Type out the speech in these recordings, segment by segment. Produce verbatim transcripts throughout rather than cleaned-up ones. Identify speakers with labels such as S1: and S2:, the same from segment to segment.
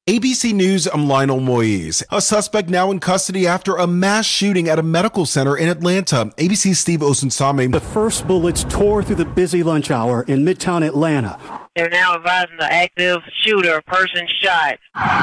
S1: A B C News, I'm Lionel Moise. A suspect now in custody after a mass shooting at a medical center in Atlanta. A B C's Steve Osunsame.
S2: The first bullets tore through the busy lunch hour in Midtown Atlanta.
S3: They're now advising the active shooter, person shot.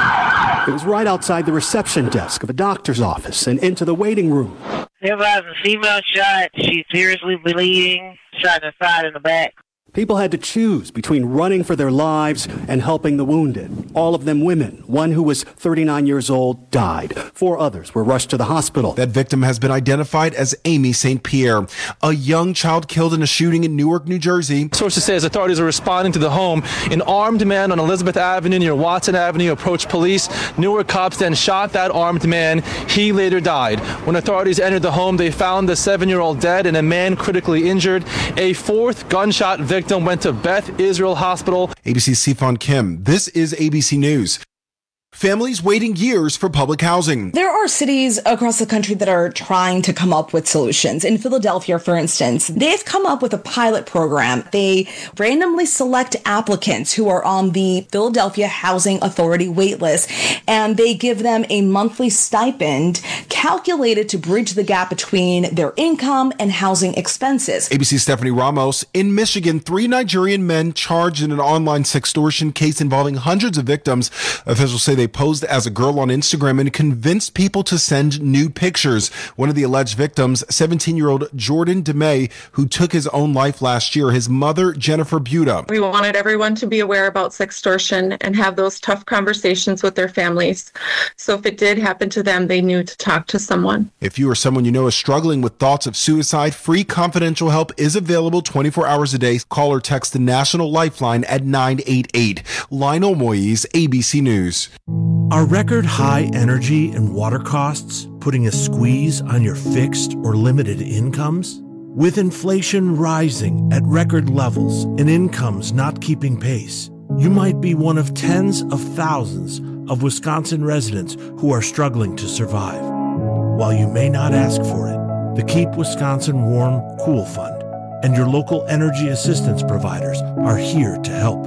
S2: It was right outside the reception desk of a doctor's office and into the waiting room.
S3: They're advising female shot. She's seriously bleeding, shot in the side and the back.
S2: People had to choose between running for their lives and helping the wounded. All of them women. One who was thirty-nine years old died. Four others were rushed to the hospital.
S1: That victim has been identified as Amy Saint Pierre, a young child killed in a shooting in Newark, New Jersey.
S4: Sources say as authorities are responding to the home, an armed man on Elizabeth Avenue near Watson Avenue approached police. Newark cops then shot that armed man. He later died. When authorities entered the home, they found the seven-year-old dead and a man critically injured. A fourth gunshot victim Victim went to Beth Israel Hospital.
S1: A B C's Sifan Kim. This is A B C News. Families waiting years for public housing.
S5: There are cities across the country that are trying to come up with solutions. In Philadelphia, for instance, they've come up with a pilot program. They randomly select applicants who are on the Philadelphia Housing Authority waitlist, and they give them a monthly stipend calculated to bridge the gap between their income and housing expenses.
S1: A B C's Stephanie Ramos. In Michigan, three Nigerian men charged in an online sextortion case involving hundreds of victims. Officials say they posed as a girl on Instagram and convinced people to send nude pictures. One of the alleged victims, seventeen-year-old Jordan DeMay, who took his own life last year. His mother, Jennifer Buda.
S6: We wanted everyone to be aware about sextortion and have those tough conversations with their families. So if it did happen to them, they knew to talk to someone.
S1: If you or someone you know is struggling with thoughts of suicide, free confidential help is available twenty-four hours a day. Call or text the National Lifeline at nine eight eight. Lionel Moise, A B C News.
S7: Are record high energy and water costs putting a squeeze on your fixed or limited incomes? With inflation rising at record levels and incomes not keeping pace, you might be one of tens of thousands of Wisconsin residents who are struggling to survive. While you may not ask for it, the Keep Wisconsin Warm Cool Fund and your local energy assistance providers are here to help.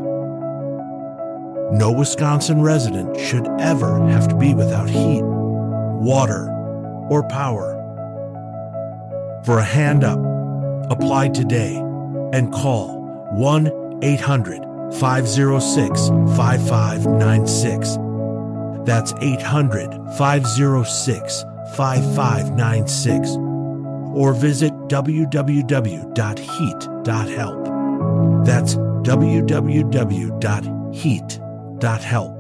S7: No Wisconsin resident should ever have to be without heat, water, or power. For a hand up, apply today and call one eight hundred five oh six five five nine six. That's eight hundred five oh six five five nine six. Or visit w w w dot heat dot help. That's w w w dot heat dot help.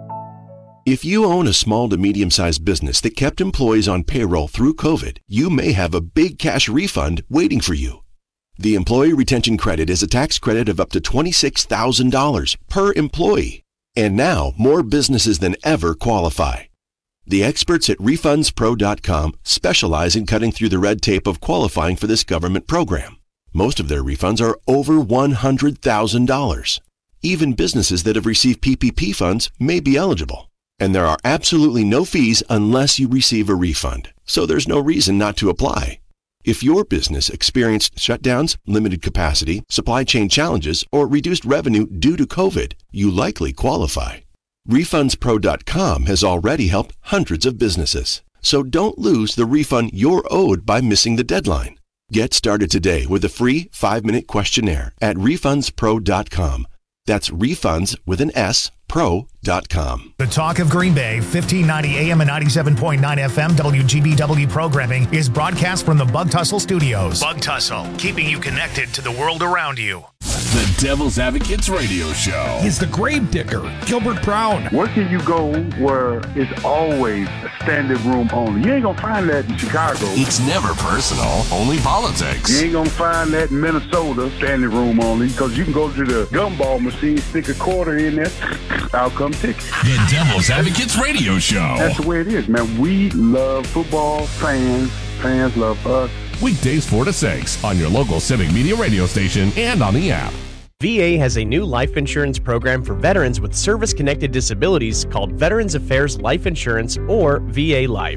S8: If you own a small to medium-sized business that kept employees on payroll through COVID, you may have a big cash refund waiting for you. The Employee Retention Credit is a tax credit of up to twenty-six thousand dollars per employee. And now, more businesses than ever qualify. The experts at refunds pro dot com specialize in cutting through the red tape of qualifying for this government program. Most of their refunds are over one hundred thousand dollars. Even businesses that have received P P P funds may be eligible. And there are absolutely no fees unless you receive a refund. So there's no reason not to apply. If your business experienced shutdowns, limited capacity, supply chain challenges, or reduced revenue due to COVID, you likely qualify. refunds pro dot com has already helped hundreds of businesses. So don't lose the refund you're owed by missing the deadline. Get started today with a free five-minute questionnaire at refunds pro dot com. That's refunds with an S, pro dot com.
S9: The talk of Green Bay, fifteen ninety A M and ninety-seven point nine F M W G B W programming is broadcast from the Bug Tussle Studios. Bug Tussle, keeping you connected to the world around you.
S10: The Devil's Advocates radio show.
S11: He's the grave digger, Gilbert Brown.
S12: Where can you go where it's always a standing room only? You ain't gonna find that in Chicago.
S10: It's never personal, only politics.
S12: You ain't gonna find that in Minnesota, standing room only, because you can go to the gumball machine, stick a quarter in there, outcome ticket.
S10: The Devil's Advocates radio show.
S12: That's the way it is, man. We love football, fans, fans love us.
S10: Weekdays four to six on your local Civic Media radio station and on the app.
S13: V A has a new life insurance program for veterans with service-connected disabilities called Veterans Affairs Life Insurance, or V A Life.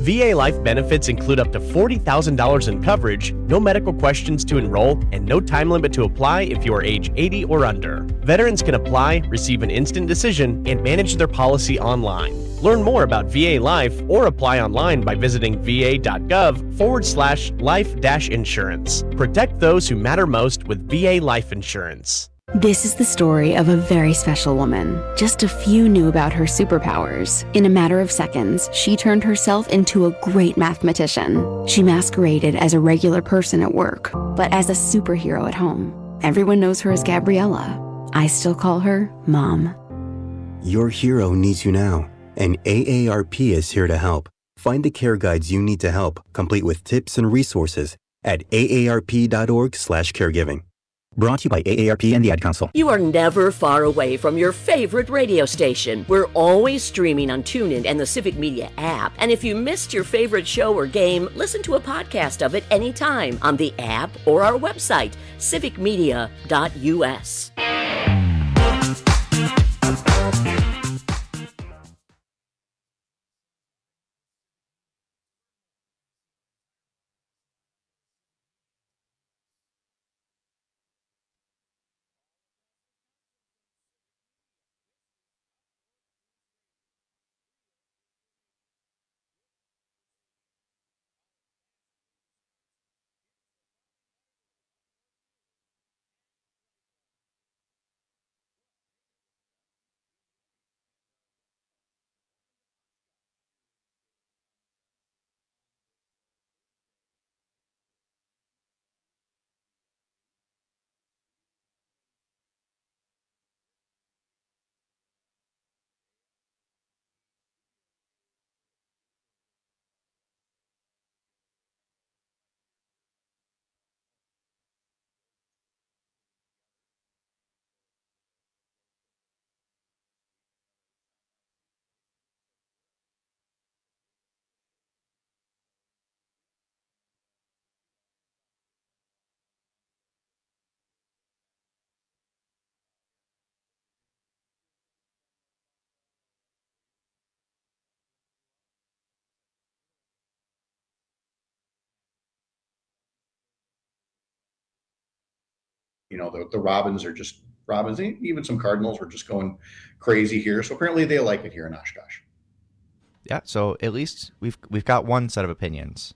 S13: V A Life benefits include up to forty thousand dollars in coverage, no medical questions to enroll, and no time limit to apply if you are age eighty or under. Veterans can apply, receive an instant decision, and manage their policy online. Learn more about V A Life or apply online by visiting va.gov forward slash life dash insurance. Protect those who matter most with V A Life Insurance.
S14: This is the story of a very special woman. Just a few knew about her superpowers. In a matter of seconds, she turned herself into a great mathematician. She masqueraded as a regular person at work, but as a superhero at home. Everyone knows her as Gabriella. I still call her Mom.
S15: Your hero needs you now, and A A R P is here to help. Find the care guides you need to help, complete with tips and resources at aarp.org slash caregiving. Brought to you by A A R P and the Ad Council.
S16: You are never far away from your favorite radio station. We're always streaming on TuneIn and the Civic Media app. And if you missed your favorite show or game, listen to a podcast of it anytime on the app or our website, civic media dot u s.
S17: You know, the, the Robins are just Robins, even some Cardinals were just going crazy here. So apparently they like it here in Oshkosh.
S18: Yeah, so at least we've we've got one set of opinions.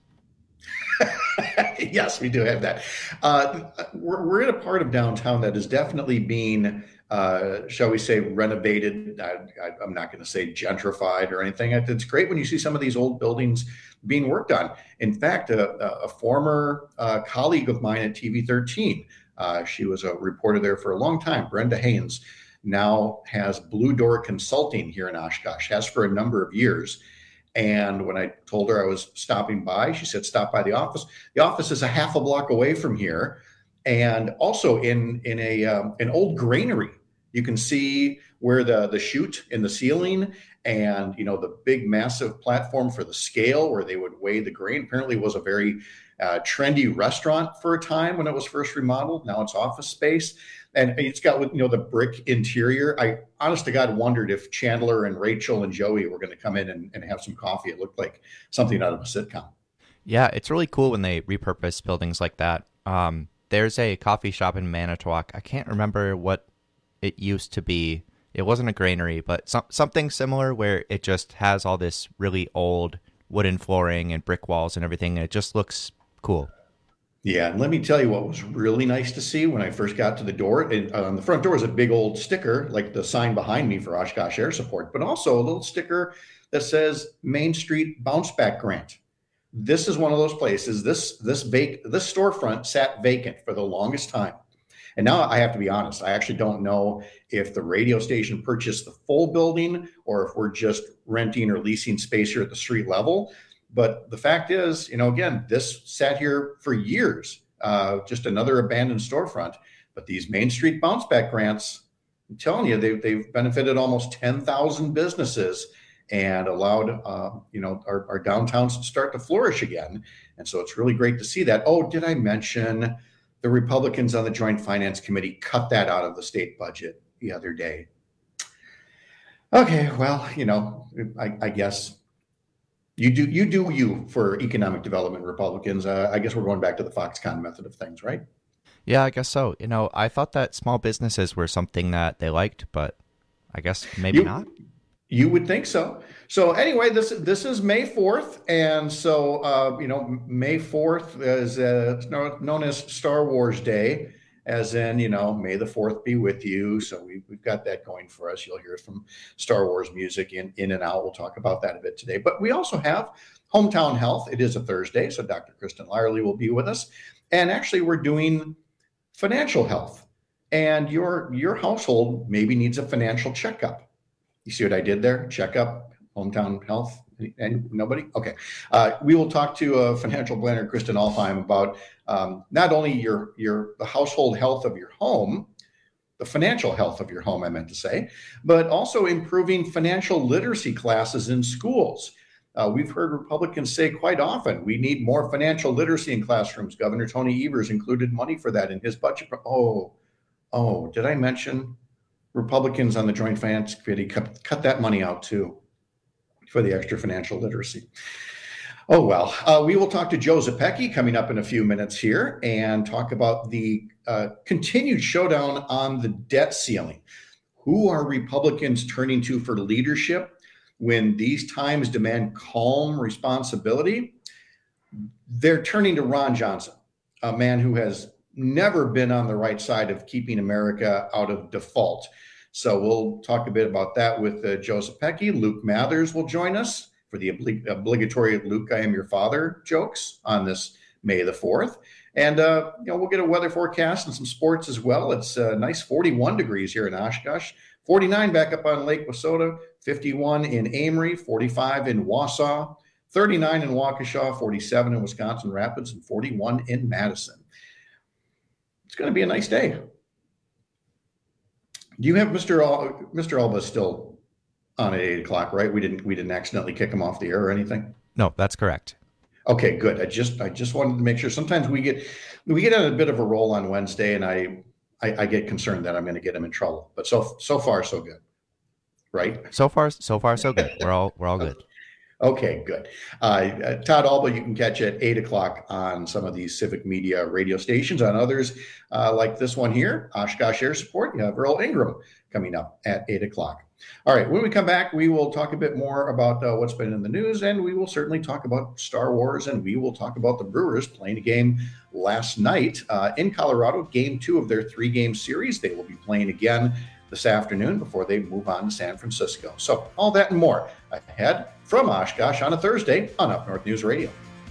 S17: Yes, we do have that. Uh, we're, we're in a part of downtown that is definitely being, uh, shall we say, renovated. I, I, I'm not going to say gentrified or anything. It's great when you see some of these old buildings being worked on. In fact, a, a former uh, colleague of mine at T V thirteen, uh, she was a reporter there for a long time, Brenda Haynes, now has Blue Door Consulting here in Oshkosh, has for a number of years. And when I told her I was stopping by, she said, stop by the office. The office is a half a block away from here. And also in, in a um, an old granary, you can see where the, the chute in the ceiling and, you know, the big massive platform for the scale where they would weigh the grain. Apparently it was a very uh, trendy restaurant for a time when it was first remodeled. Now it's office space. And it's got, you know, the brick interior. I, honest to God, wondered if Chandler and Rachel and Joey were going to come in and, and have some coffee. It looked like something out of a sitcom.
S18: Yeah, it's really cool when they repurpose buildings like that. Um, there's a coffee shop in Manitowoc. I can't remember what it used to be. It wasn't a granary, but some, something similar where it just has all this really old wooden flooring and brick walls and everything. And it just looks cool.
S17: Yeah, and let me tell you what was really nice to see when I first got to the door. And on the front door is a big old sticker, like the sign behind me for Oshkosh Air Support, but also a little sticker that says Main Street Bounce Back Grant. This is one of those places. This this vac- this storefront sat vacant for the longest time. And now I have to be honest, I actually don't know if the radio station purchased the full building or if we're just renting or leasing space here at the street level. But the fact is, you know, again, this sat here for years, uh, just another abandoned storefront. But these Main Street Bounce Back Grants, I'm telling you, they've, they've benefited almost ten thousand businesses and allowed, uh, you know, our, our downtowns to start to flourish again. And so it's really great to see that. Oh, did I mention the Republicans on the Joint Finance Committee cut that out of the state budget the other day? Okay, well, you know, I, I guess You do you do you for economic development, Republicans. Uh, I guess we're going back to the Foxconn method of things, right?
S18: Yeah, I guess so. You know, I thought that small businesses were something that they liked, but I guess maybe
S17: you,
S18: not.
S17: You would think so. So anyway, this this is May fourth, and so uh, you know, May fourth is uh, known as Star Wars Day, as in, you know, May the fourth be with you. So we, we've got that going for us. You'll hear from Star Wars music in, in and out. We'll talk about that a bit today. But we also have Hometown Health. It is a Thursday, so Doctor Kristen Lyerly will be with us. And actually, we're doing financial health. And your your household maybe needs a financial checkup. You see what I did there? Checkup, Hometown Health. And nobody? Okay. Uh, we will talk to a financial planner, Kristen Alfheim, about um, not only your your the household health of your home, the financial health of your home, I meant to say, but also improving financial literacy classes in schools. Uh, we've heard Republicans say quite often, we need more financial literacy in classrooms. Governor Tony Evers included money for that in his budget. Oh, oh, did I mention Republicans on the Joint Finance Committee cut, cut that money out too for the extra financial literacy? Oh, well, uh, we will talk to Joe Zepecki coming up in a few minutes here and talk about the uh, continued showdown on the debt ceiling. Who are Republicans turning to for leadership when these times demand calm responsibility? They're turning to Ron Johnson, a man who has never been on the right side of keeping America out of default. So we'll talk a bit about that with uh, Joe Zepecki. Luke Mathers will join us for the oblig- obligatory Luke, I am your father jokes on this May the fourth. And, uh, you know, we'll get a weather forecast and some sports as well. It's a nice forty-one degrees here in Oshkosh, forty-nine back up on Lake Wissota, fifty-one in Amory, forty-five in Wausau, thirty-nine in Waukesha, forty-seven in Wisconsin Rapids, and forty-one in Madison. It's going to be a nice day. Do you have Mister Al- Mister Alba still on at eight o'clock, right? We didn't we didn't accidentally kick him off the air or anything?
S18: No, that's correct.
S17: Okay, good. I just I just wanted to make sure. Sometimes we get we get on a bit of a roll on Wednesday, and I I, I get concerned that I'm going to get him in trouble. But so so far so good, right?
S18: So far so far so good. We're all we're all good.
S17: Okay, good. Uh, Todd Alba, you can catch at eight o'clock on some of these civic media radio stations. On others, uh, like this one here, Oshkosh Air Support, you have Earl Ingram coming up at eight o'clock. All right, when we come back, we will talk a bit more about uh, what's been in the news, and we will certainly talk about Star Wars, and we will talk about the Brewers playing a game last night uh, in Colorado, game two of their three-game series. They will be playing again this afternoon before they move on to San Francisco. So all that and more ahead from Oshkosh on a Thursday on Up North News Radio.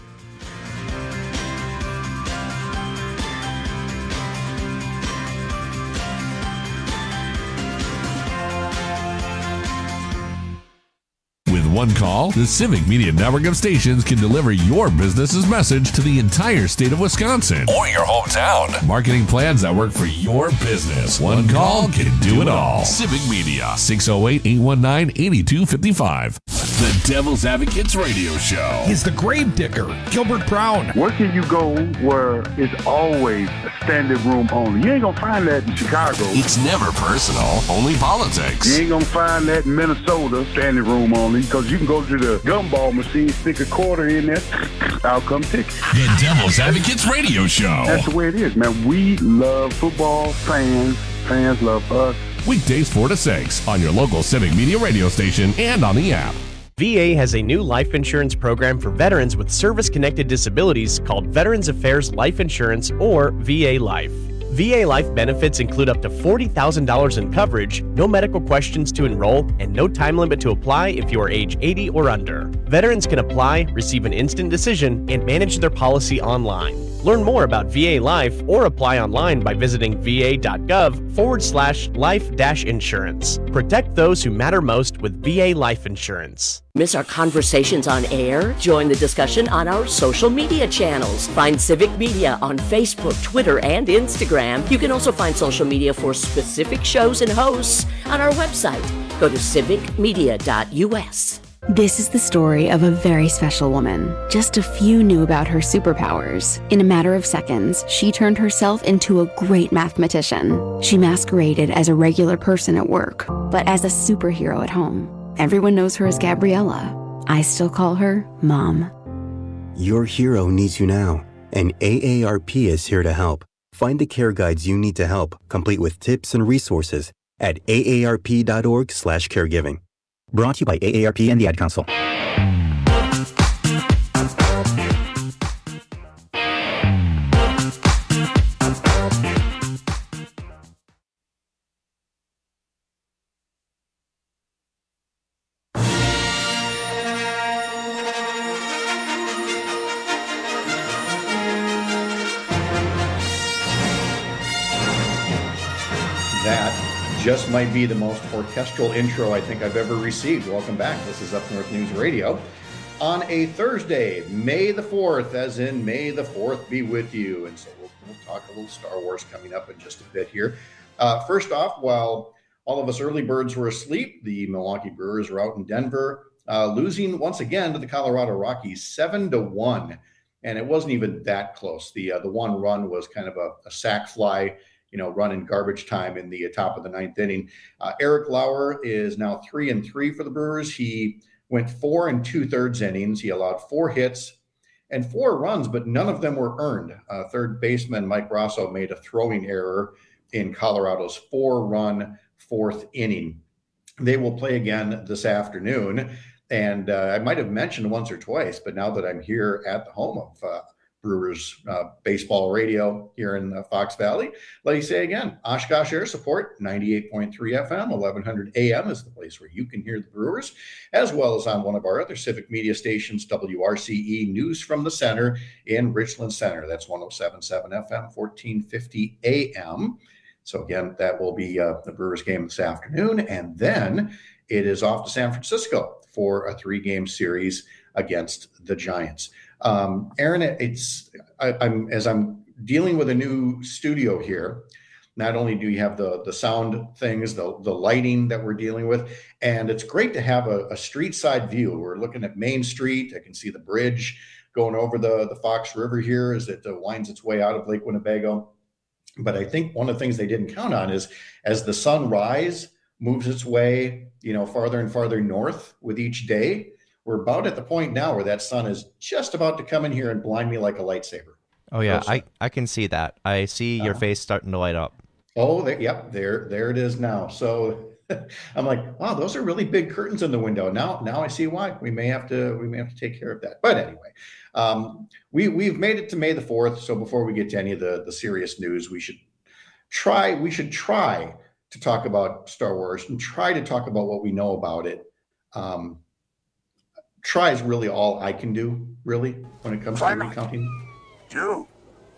S10: With one call, the Civic Media Network of stations can deliver your business's message to the entire state of Wisconsin or your hometown. Marketing plans that work for your business. One call can do it all. Civic Media, six oh eight, eight one nine, eight two five five. The Devil's Advocates Radio Show.
S11: He's the grave digger, Gilbert Brown.
S12: Where can you go where it's always a standing room only? You ain't gonna find that in Chicago.
S10: It's never personal, only politics.
S12: You ain't gonna find that in Minnesota, standing room only, because you can go to the gumball machine, stick a quarter in there, out come ticket.
S10: The Devil's Advocates Radio Show.
S12: That's the way it is, man. We love football, fans, fans love us.
S10: Weekdays four to six on your local Civic Media radio station and on the app.
S13: V A has a new life insurance program for veterans with service-connected disabilities called Veterans Affairs Life Insurance, or V A Life. V A Life benefits include up to forty thousand dollars in coverage, no medical questions to enroll, and no time limit to apply if you are age eighty or under. Veterans can apply, receive an instant decision, and manage their policy online. Learn more about V A Life or apply online by visiting va.gov forward slash life dash insurance. Protect those who matter most with V A Life Insurance.
S16: Miss our conversations on air? Join the discussion on our social media channels. Find Civic Media on Facebook, Twitter, and Instagram. You can also find social media for specific shows and hosts on our website. Go to civic media dot u s.
S14: This is the story of a very special woman. Just a few knew about her superpowers. In a matter of seconds, she turned herself into a great mathematician. She masqueraded as a regular person at work, but as a superhero at home. Everyone knows her as Gabriella. I still call her Mom.
S15: Your hero needs you now, and A A R P is here to help. Find the care guides you need to help, complete with tips and resources at A A R P dot org slash caregiving. Brought to you by A A R P and the Ad Council.
S17: Just might be the most orchestral intro I think I've ever received. Welcome back. This is Up North News Radio on a Thursday, May the fourth, as in May the fourth be with you. And so we'll, we'll talk a little Star Wars coming up in just a bit here. Uh, first off, while all of us early birds were asleep, the Milwaukee Brewers were out in Denver, uh, losing once again to the Colorado Rockies seven to one. And it wasn't even that close. The uh, the one run was kind of a, a sac fly, you know, run in garbage time in the top of the ninth inning. Uh, Eric Lauer is now three and three for the Brewers. He went four and two thirds innings. He allowed four hits and four runs, but none of them were earned. Uh, third baseman Mike Rosso made a throwing error in Colorado's four-run fourth inning. They will play again this afternoon. And uh, I might have mentioned once or twice, but now that I'm here at the home of uh, Brewers uh, baseball radio here in uh, Fox Valley, let me say again, Oshkosh Air Support, ninety-eight point three F M, eleven hundred A M is the place where you can hear the Brewers, as well as on one of our other civic media stations, W R C E News from the Center in Richland Center. That's one oh seven point seven F M, fourteen fifty A M. So again, that will be uh, the Brewers game this afternoon. And then it is off to San Francisco for a three-game series against the Giants. Um, Aaron, it's I, I'm as I'm dealing with a new studio here. Not only do you have the the sound things, the the lighting that we're dealing with, and it's great to have a, a street side view. We're looking at Main Street. I can see the bridge going over the the Fox River here as it uh, winds its way out of Lake Winnebago. But I think one of the things they didn't count on is as the sunrise moves its way, you know, farther and farther north with each day. We're about at the point now where that sun is just about to come in here and blind me like a lightsaber.
S18: Oh, yeah, I, I can see that. I see your uh, face starting to light up.
S17: Oh, there, yep, there there it is now. So I'm like, wow, those are really big curtains in the window. Now now I see why. We may have to we may have to take care of that. But anyway, um, we, we've made it to May the fourth. So before we get to any of the, the serious news, we should try we should try to talk about Star Wars and try to talk about what we know about it. Um, try is really all I can do, really, when it comes try to recounting.
S19: Do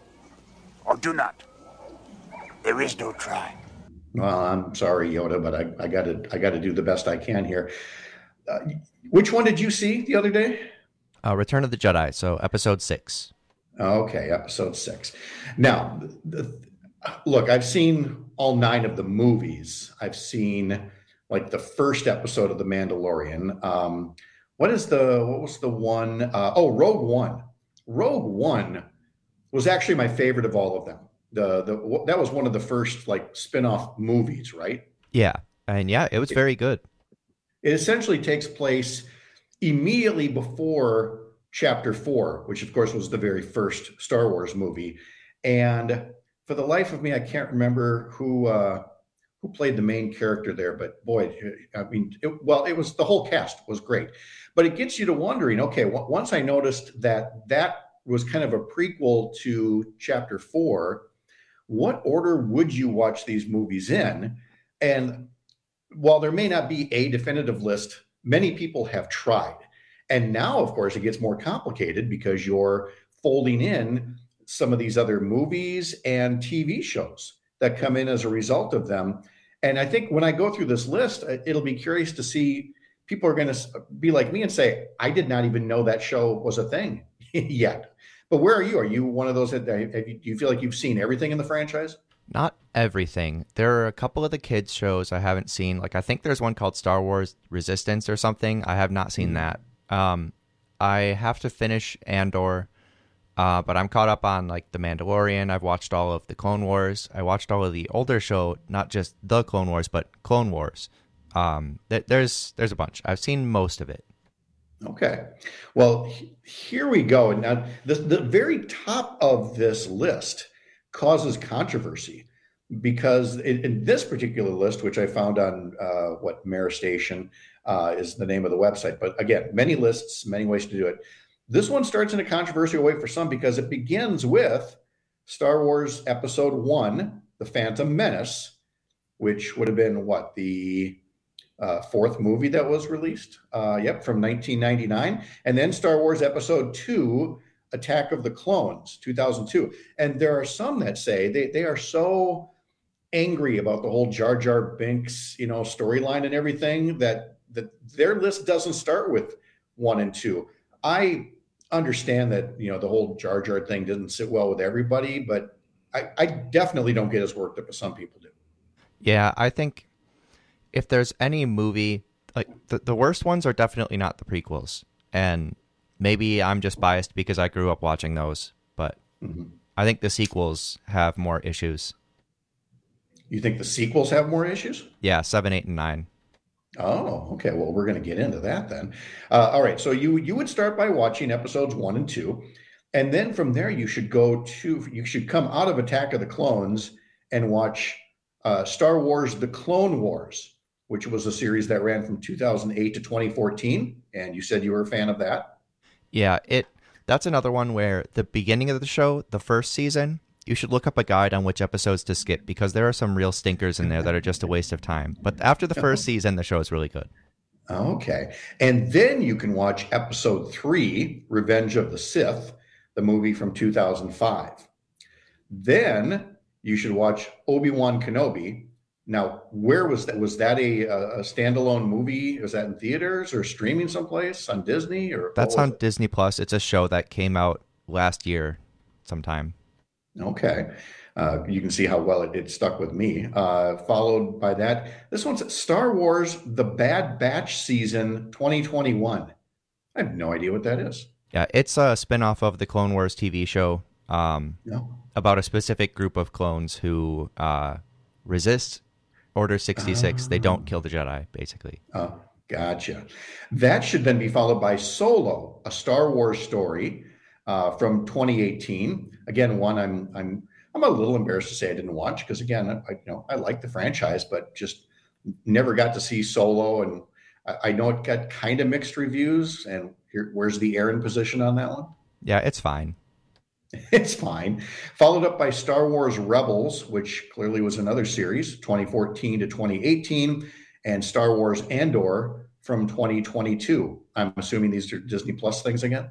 S19: or do not. There is no try.
S17: Well, I'm sorry, Yoda, but I, I gotta I gotta do the best I can here. Uh, which one did you see the other day?
S18: Uh, Return of the Jedi, so episode six.
S17: Okay, episode six. Now, the, the, look, I've seen all nine of the movies. I've seen like the first episode of The Mandalorian. Um, what is the what was the one? Uh, oh, Rogue One. Rogue One was actually my favorite of all of them. The the that was one of the first like spin-off movies, right?
S18: Yeah. And yeah, it was very good.
S17: It essentially takes place immediately before chapter four, which of course was the very first Star Wars movie. And for the life of me, I can't remember who uh, who played the main character there, but boy, I mean, it, well, it was the whole cast was great, but it gets you to wondering, okay, w- once I noticed that that was kind of a prequel to chapter four, what order would you watch these movies in? And while there may not be a definitive list, many people have tried. And now, of course, it gets more complicated because you're folding in some of these other movies and T V shows that come in as a result of them. And I think when I go through this list, it'll be curious to see people are going to be like me and say, I did not even know that show was a thing yet. But where are you? Are you one of those that have you, do you feel like you've seen everything in the franchise?
S18: Not everything. There are a couple of the kids shows I haven't seen. Like I think there's one called Star Wars Resistance or something. I have not seen mm-hmm. that. Um, I have to finish Andor, uh, but I'm caught up on like The Mandalorian. I've watched all of the Clone Wars. I watched all of the older show, not just the Clone Wars, but Clone Wars. Um, th- there's there's a bunch. I've seen most of it.
S17: Okay. Well, he- here we go. And now the, the very top of this list causes controversy because in, in this particular list, which I found on uh, what Mara Station uh, is the name of the website. But again, many lists, many ways to do it. This one starts in a controversial way for some because it begins with Star Wars Episode One, The Phantom Menace, which would have been what, the uh, fourth movie that was released? Uh, yep, from nineteen ninety-nine. And then Star Wars Episode Two, Attack of the Clones, two thousand two. And there are some that say they, they are so angry about the whole Jar Jar Binks, you know, storyline and everything that, that their list doesn't start with one and two. I understand that, you know, the whole Jar Jar thing doesn't sit well with everybody, but I, I definitely don't get as worked up as some people do.
S18: Yeah, I think if there's any movie, like the, the worst ones are definitely not the prequels. And maybe I'm just biased because I grew up watching those, but mm-hmm. I think the sequels have more issues.
S17: You think the sequels have more issues?
S18: Yeah, seven, eight, and nine.
S17: Oh, okay. Well, we're going to get into that then. Uh, all right. So you you would start by watching episodes one and two, and then from there you should go to you should come out of Attack of the Clones and watch uh, Star Wars: The Clone Wars, which was a series that ran from two thousand eight to twenty fourteen, and you said you were a fan of that.
S18: Yeah, it. That's another one where the beginning of the show, the first season, you should look up a guide on which episodes to skip because there are some real stinkers in there that are just a waste of time. But after the first season, the show is really good.
S17: Okay. And then you can watch episode three, Revenge of the Sith, the movie from two thousand five. Then you should watch Obi-Wan Kenobi. Now, where was that? Was that a, a standalone movie? Was that in theaters or streaming someplace on Disney? Or
S18: That's on it? Disney Plus. It's a show that came out last year sometime.
S17: Okay. Uh, you can see how well it, it stuck with me. Uh, followed by that, this one's Star Wars: The Bad Batch Season twenty twenty-one. I have no idea what that is.
S18: Yeah, it's a spinoff of the Clone Wars T V show um,
S17: no.
S18: about a specific group of clones who uh, resist Order sixty-six. Uh, they don't kill the Jedi, basically.
S17: Oh, gotcha. That should then be followed by Solo, a Star Wars story uh, from twenty eighteen. Again, one I'm I'm I'm a little embarrassed to say I didn't watch because again, I you know I like the franchise, but just never got to see Solo, and I, I know it got kind of mixed reviews. And here, where's the Aaron position on that one?
S18: Yeah, it's fine.
S17: It's fine. Followed up by Star Wars Rebels, which clearly was another series, twenty fourteen to twenty eighteen, and Star Wars Andor from twenty twenty-two. I'm assuming these are Disney Plus things again?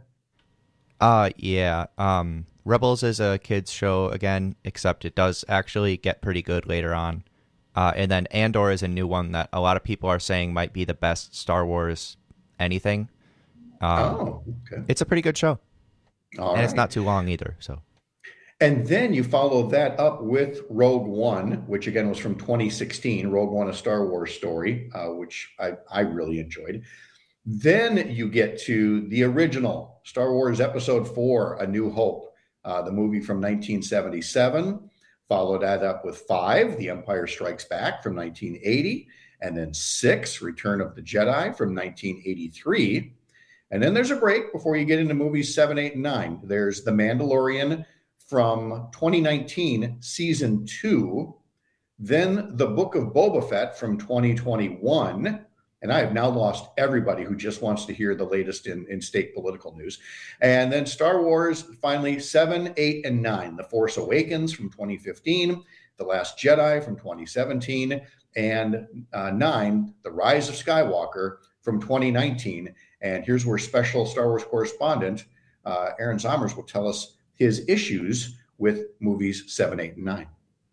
S18: Uh, yeah. Um, Rebels is a kid's show again, except it does actually get pretty good later on. Uh, and then Andor is a new one that a lot of people are saying might be the best Star Wars anything. Um,
S17: oh, okay.
S18: It's a pretty good show.
S17: All
S18: and
S17: right.
S18: it's not too long either. So,
S17: and then you follow that up with Rogue One, which again was from twenty sixteen. Rogue One, a Star Wars story, uh, which I, I really enjoyed. Then you get to the original Star Wars Episode Four, A New Hope, uh, the movie from nineteen seventy-seven. Followed that up with Five, The Empire Strikes Back from nineteen eighty, and then Six, Return of the Jedi from nineteen eighty-three. And then there's a break before you get into movies seven, eight, and nine. There's The Mandalorian from twenty nineteen, season two. Then The Book of Boba Fett from twenty twenty-one. And I have now lost everybody who just wants to hear the latest in, in state political news. And then Star Wars, finally, seven, eight, and nine. The Force Awakens from twenty fifteen. The Last Jedi from twenty seventeen. And uh, nine, The Rise of Skywalker from twenty nineteen. And here's where special Star Wars correspondent uh, Aaron Zomers will tell us his issues with movies seven, eight, and nine.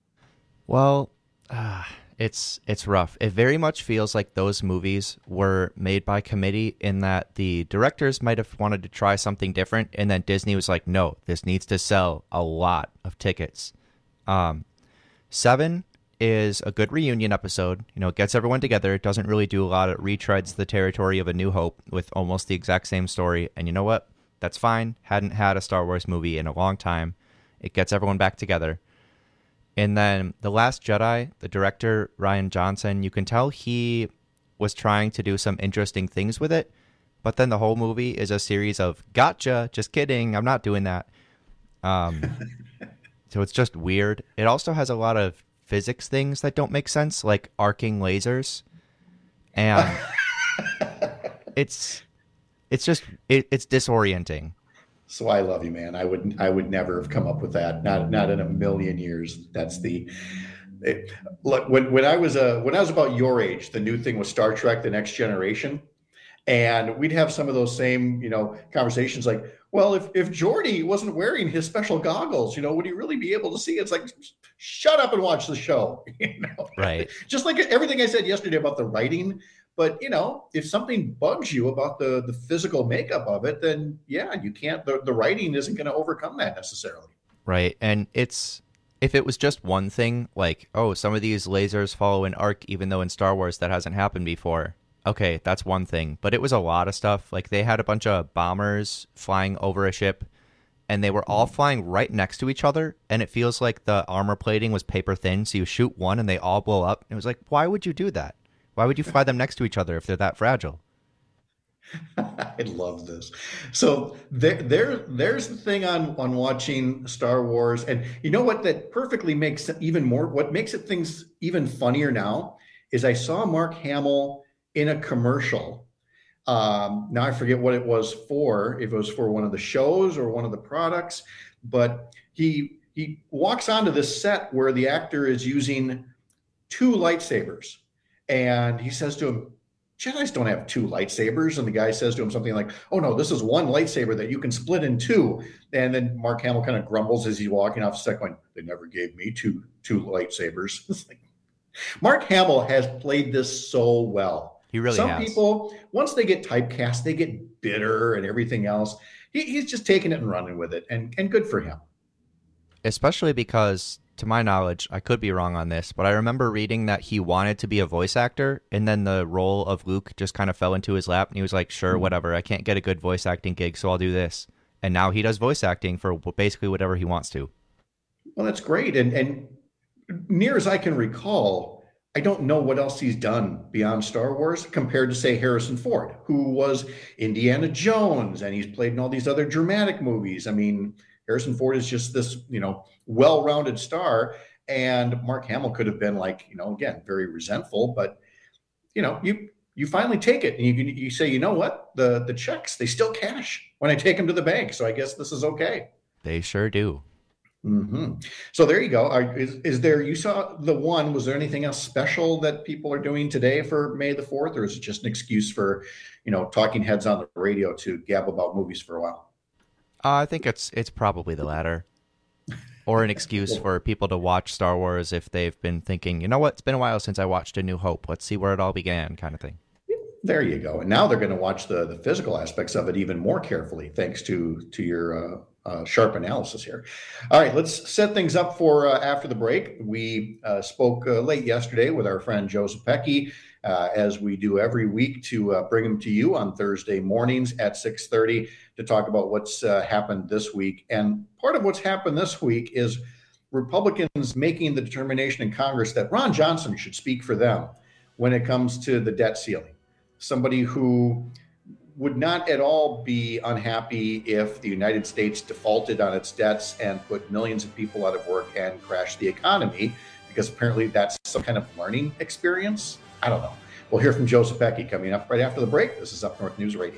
S18: Well, uh, it's it's rough. It very much feels like those movies were made by committee in that the directors might have wanted to try something different, and then Disney was like, no, this needs to sell a lot of tickets. Um, seven is a good reunion episode. You know, it gets everyone together. It doesn't really do a lot. It retreads the territory of A New Hope with almost the exact same story. And you know what? That's fine. Hadn't had a Star Wars movie in a long time. It gets everyone back together. And then The Last Jedi, the director, Rian Johnson, you can tell he was trying to do some interesting things with it, but then the whole movie is a series of gotcha, just kidding, I'm not doing that. Um, so it's just weird. It also has a lot of physics things that don't make sense, like arcing lasers. And it's it's just it, it's disorienting.
S17: So I love you, man. I would I would never have come up with that. Not not in a million years. That's the it, look when when I was uh when I was about your age, the new thing was Star Trek: The Next Generation, and we'd have some of those same you know conversations like, well, if if Geordi wasn't wearing his special goggles, you know, would he really be able to see? It's like, shut up and watch the show. You know,
S18: right?
S17: Just like everything I said yesterday about the writing. But, you know, if something bugs you about the, the physical makeup of it, then, yeah, you can't, the, the writing isn't going to overcome that necessarily.
S18: Right. And it's, if it was just one thing, like, oh, some of these lasers follow an arc, even though in Star Wars that hasn't happened before. Okay, that's one thing. But it was a lot of stuff. Like, they had a bunch of bombers flying over a ship, and they were all flying right next to each other. And it feels like the armor plating was paper thin. So you shoot one and they all blow up. It was like, why would you do that? Why would you fly them next to each other if they're that fragile?
S17: I love this. So there, there, there's the thing on, on watching Star Wars. And you know what that perfectly makes it even more, what makes it things even funnier now is I saw Mark Hamill in a commercial. Um, now I forget what it was for, if it was for one of the shows or one of the products, but he, he walks onto this set where the actor is using two lightsabers. And he says to him, Jedis don't have two lightsabers. And the guy says to him something like, oh, no, this is one lightsaber that you can split in two. And then Mark Hamill kind of grumbles as he's walking off set going, they never gave me two two lightsabers. It's like, Mark Hamill has played this so well.
S18: He really
S17: Some
S18: has.
S17: people, once they get typecast, they get bitter and everything else. He, he's just taking it and running with it. And, and good for him.
S18: Especially because, to my knowledge, I could be wrong on this, but I remember reading that he wanted to be a voice actor, and then the role of Luke just kind of fell into his lap, and he was like, sure, whatever, I can't get a good voice acting gig, so I'll do this. And now he does voice acting for basically whatever he wants to.
S17: Well, that's great. And, and near as I can recall, I don't know what else he's done beyond Star Wars compared to, say, Harrison Ford, who was Indiana Jones, and he's played in all these other dramatic movies. I mean, Harrison Ford is just this, you know, well-rounded star, and Mark Hamill could have been like, you know, again, very resentful, but you know, you you finally take it and you you say, you know what, the the checks, they still cash when I take them to the bank, so I guess this is okay.
S18: They sure do.
S17: Mm-hmm. So there you go. Are, is is there? You saw the one. Was there anything else special that people are doing today for May the fourth, or is it just an excuse for, you know, talking heads on the radio to gab about movies for a while?
S18: Uh, I think it's it's probably the latter, or an excuse for people to watch Star Wars if they've been thinking, you know what, it's been a while since I watched A New Hope. Let's see where it all began, kind of thing.
S17: There you go. And now they're going to watch the the physical aspects of it even more carefully, thanks to to your uh, uh, sharp analysis here. All right, let's set things up for uh, after the break. We uh, spoke uh, late yesterday with our friend Joe Zepecki, uh, as we do every week, to uh, bring him to you on Thursday mornings at six thirty to talk about what's uh, happened this week. And part of what's happened this week is Republicans making the determination in Congress that Ron Johnson should speak for them when it comes to the debt ceiling. Somebody who would not at all be unhappy if the United States defaulted on its debts and put millions of people out of work and crashed the economy, because apparently that's some kind of learning experience. I don't know. We'll hear from Joe Zepecki coming up right after the break. This is Up North News Radio.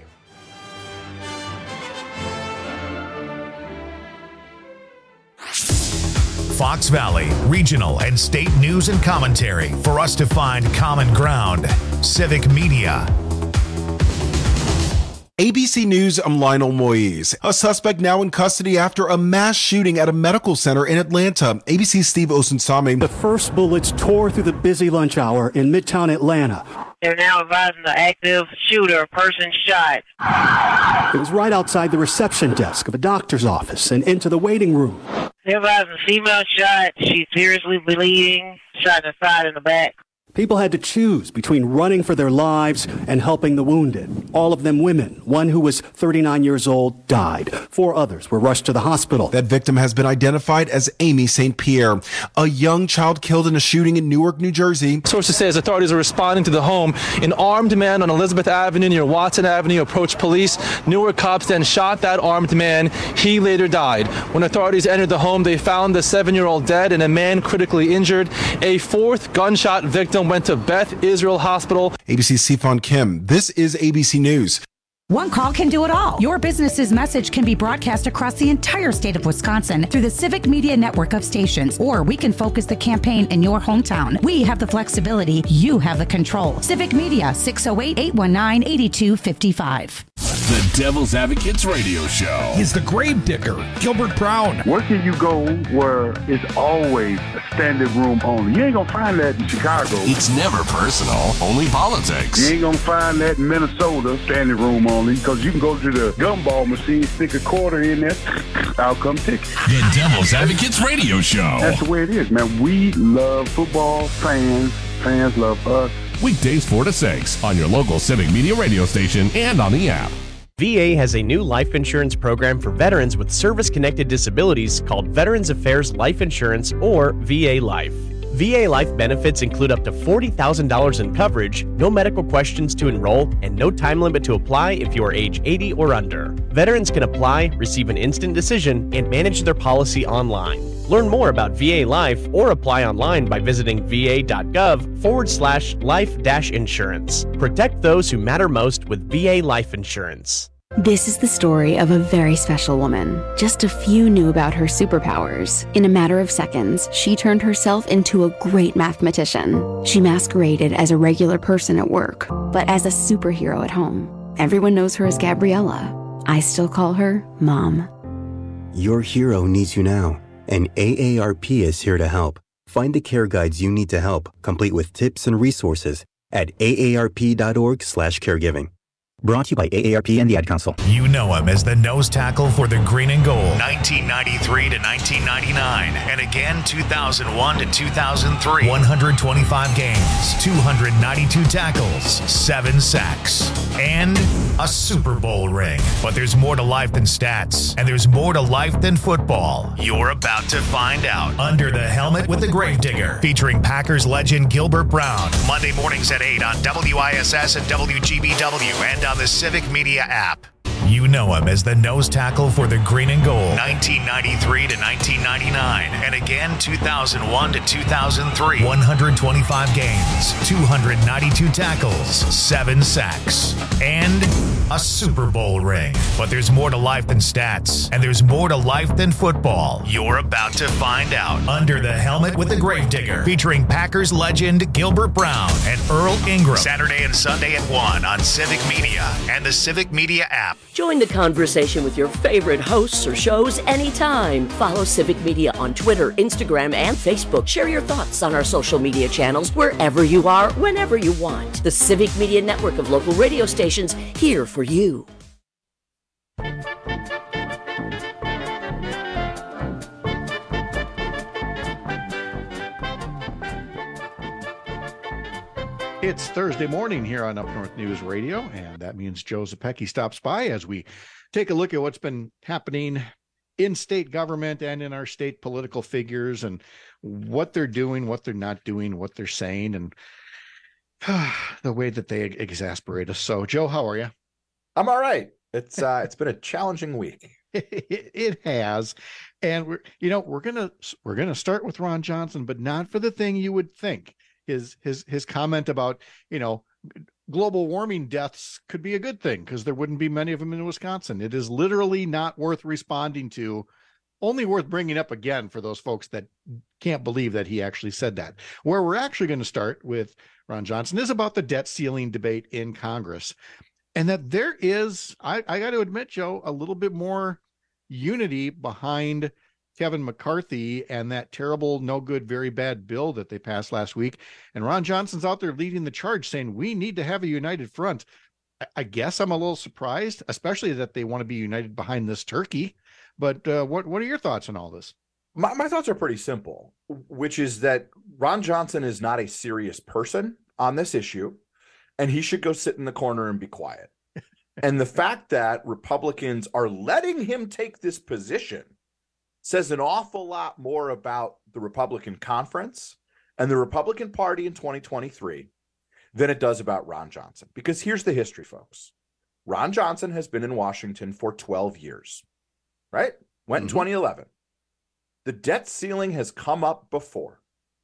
S9: Fox Valley, regional and state news and commentary for us to find common ground. Civic Media.
S1: A B C News, I'm Lionel Moise. A suspect now in custody after a mass shooting at a medical center in Atlanta. A B C's Steve Osunsame.
S2: The first bullets tore through the busy lunch hour in Midtown Atlanta.
S3: They're now advising the active shooter, a person shot.
S2: It was right outside the reception desk of a doctor's office and into the waiting room.
S3: They're advising the female shot. She's seriously bleeding, shot in the side and the back.
S2: People had to choose between running for their lives and helping the wounded. All of them women. One who was thirty-nine years old died. Four others were rushed to the hospital.
S1: That victim has been identified as Amy Saint Pierre, a young child killed in a shooting in Newark, New Jersey.
S4: Sources say as authorities are responding to the home, an armed man on Elizabeth Avenue near Watson Avenue approached police. Newark cops then shot that armed man. He later died. When authorities entered the home, they found the seven-year-old dead and a man critically injured. A fourth gunshot victim went to Beth Israel Hospital.
S1: A B C's Sifan Kim. This is A B C News.
S20: One call can do it all. Your business's message can be broadcast across the entire state of Wisconsin through the Civic Media network of stations, or we can focus the campaign in your hometown. We have the flexibility. You have the control. Civic Media, six oh eight, eight one nine, eight two five five.
S10: The Devil's Advocates Radio Show.
S11: He's the grave digger, Gilbert Brown.
S12: Where can you go where it's always a standing room only? You ain't gonna find that in Chicago.
S10: It's never personal, only politics.
S12: You ain't gonna find that in Minnesota, standing room only, because you can go to the gumball machine, stick a quarter in there, outcome ticket.
S10: The Devil's Advocates Radio Show.
S12: That's the way it is, man. We love football, fans, fans love us.
S10: Weekdays four to six on your local Civic Media radio station and on the app.
S13: V A has a new life insurance program for veterans with service-connected disabilities called Veterans Affairs Life Insurance, or V A Life. V A Life benefits include up to forty thousand dollars in coverage, no medical questions to enroll, and no time limit to apply if you are age eighty or under. Veterans can apply, receive an instant decision, and manage their policy online. Learn more about V A Life or apply online by visiting va.gov forward slash life dash insurance. Protect those who matter most with V A Life Insurance.
S14: This is the story of a very special woman. Just a few knew about her superpowers. In a matter of seconds, she turned herself into a great mathematician. She masqueraded as a regular person at work, but as a superhero at home. Everyone knows her as Gabriella. I still call her Mom.
S15: Your hero needs you now, and A A R P is here to help. Find the care guides you need to help, complete with tips and resources at aarp.org slash caregiving. Brought to you by A A R P and the Ad Council.
S9: You know him as the nose tackle for the Green and Gold, nineteen ninety-three to nineteen ninety-nine, and again two thousand one to two thousand three. one hundred twenty-five games, two hundred ninety-two tackles, seven sacks, and a Super Bowl ring. But there's more to life than stats, and there's more to life than football. You're about to find out. Under the Helmet with the Gravedigger, featuring Packers legend Gilbert Brown. Monday mornings at eight on W I S S and W G B W and on the Civic Media app. You know him as the nose tackle for the Green and Gold, nineteen ninety-three to nineteen ninety-nine, and again two thousand one to two thousand three. one hundred twenty-five games, two hundred ninety-two tackles, seven sacks, and a Super Bowl ring. But there's more to life than stats, and there's more to life than football. You're about to find out. Under the Helmet with the Gravedigger, featuring Packers legend Gilbert Brown and Earl Ingram. Saturday and Sunday at one on Civic Media and the Civic Media app.
S16: Join the conversation with your favorite hosts or shows anytime. Follow Civic Media on Twitter, Instagram, and Facebook. Share your thoughts on our social media channels wherever you are, whenever you want. The Civic Media network of local radio stations, here for you.
S21: It's Thursday morning here on Up North News Radio, and that means Joe Zepecki stops by as we take a look at what's been happening in state government and in our state political figures and what they're doing, what they're not doing, what they're saying, and uh, the way that they exasperate us. So, Joe, how are you?
S22: I'm all right. It's uh, it's been a challenging week.
S21: it, it has, and we're you know we're gonna we're gonna start with Ron Johnson, but not for the thing you would think. His his his comment about, you know, global warming deaths could be a good thing because there wouldn't be many of them in Wisconsin. It is literally not worth responding to, only worth bringing up again for those folks that can't believe that he actually said that. Where we're actually going to start with Ron Johnson is about the debt ceiling debate in Congress, and that there is, I, I got to admit, Joe, a little bit more unity behind Kevin McCarthy and that terrible, no good, very bad bill that they passed last week. And Ron Johnson's out there leading the charge saying, we need to have a united front. I guess I'm a little surprised, especially that they want to be united behind this turkey. But uh, what, what are your thoughts on all this?
S22: My, my thoughts are pretty simple, which is that Ron Johnson is not a serious person on this issue, and he should go sit in the corner and be quiet. And the fact that Republicans are letting him take this position says an awful lot more about the Republican conference and the Republican Party in twenty twenty-three than it does about Ron Johnson. Because here's the history, folks. Ron Johnson has been in Washington for twelve years, right? Went in mm-hmm. twenty eleven. The debt ceiling has come up before.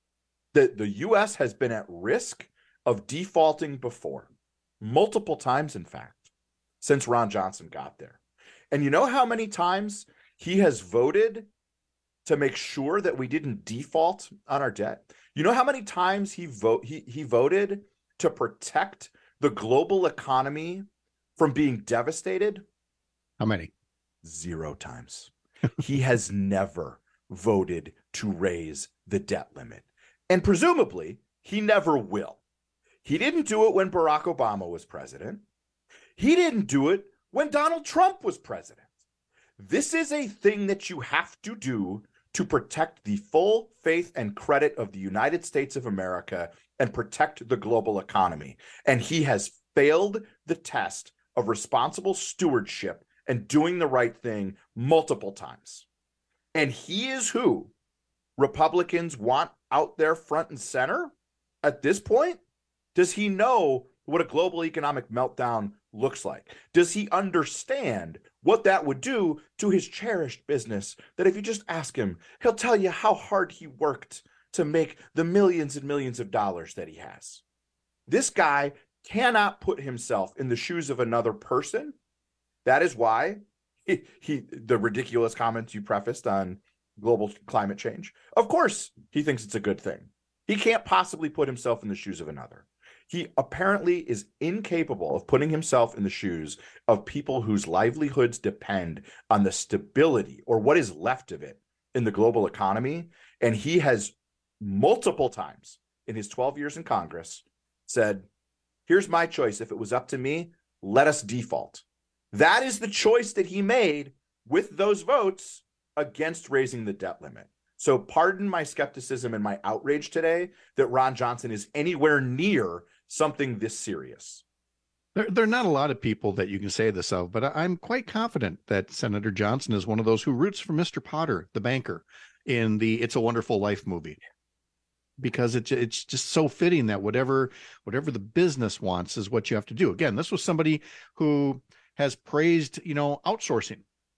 S22: The, the U S has been at risk of defaulting before, multiple times, in fact, since Ron Johnson got there. And you know how many times he has voted to make sure that we didn't default on our debt? You know how many times he vote he he voted to protect the global economy from being devastated?
S21: How many?
S22: Zero times. He has never voted to raise the debt limit. And presumably, he never will. He didn't do it when Barack Obama was president. He didn't do it when Donald Trump was president. This is a thing that you have to do to protect the full faith and credit of the United States of America and protect the global economy. And he has failed the test of responsible stewardship and doing the right thing multiple times. And he is who Republicans want out there front and center at this point. Does he know what a global economic meltdown looks like? Does he understand what that would do to his cherished business? That if you just ask him, he'll tell you how hard he worked to make the millions and millions of dollars that he has. This guy cannot put himself in the shoes of another person. That is why he, he the ridiculous comments you prefaced on global climate change. Of course, he thinks it's a good thing. He can't possibly put himself in the shoes of another. He apparently is incapable of putting himself in the shoes of people whose livelihoods depend on the stability, or what is left of it, in the global economy. And he has multiple times in his twelve years in Congress said, here's my choice. If it was up to me, let us default. That is the choice that he made with those votes against raising the debt limit. So pardon my skepticism and my outrage today that Ron Johnson is anywhere near something this serious.
S21: There, there are not a lot of people that you can say this of, but I'm quite confident that Senator Johnson is one of those who roots for Mister Potter, the banker, in the It's a Wonderful Life movie. Because it's it's just so fitting that whatever whatever the business wants is what you have to do. Again, this was somebody who has praised, you know, outsourcing.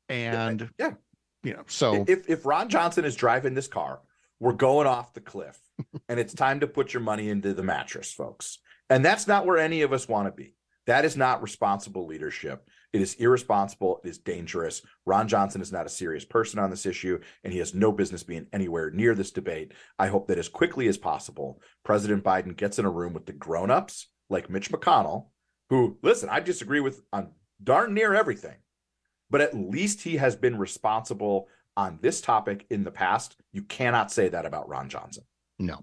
S21: And
S22: yeah.
S21: You know, so
S22: if if Ron Johnson is driving this car, we're going off the cliff, and it's time to put your money into the mattress, folks. And that's not where any of us want to be. That is not responsible leadership. It is irresponsible. It is dangerous. Ron Johnson is not a serious person on this issue, and he has no business being anywhere near this debate. I hope that as quickly as possible, President Biden gets in a room with the grown-ups like Mitch McConnell, who, listen, I disagree with on darn near everything, but at least he has been responsible on this topic in the past. You cannot say that about Ron Johnson.
S21: No.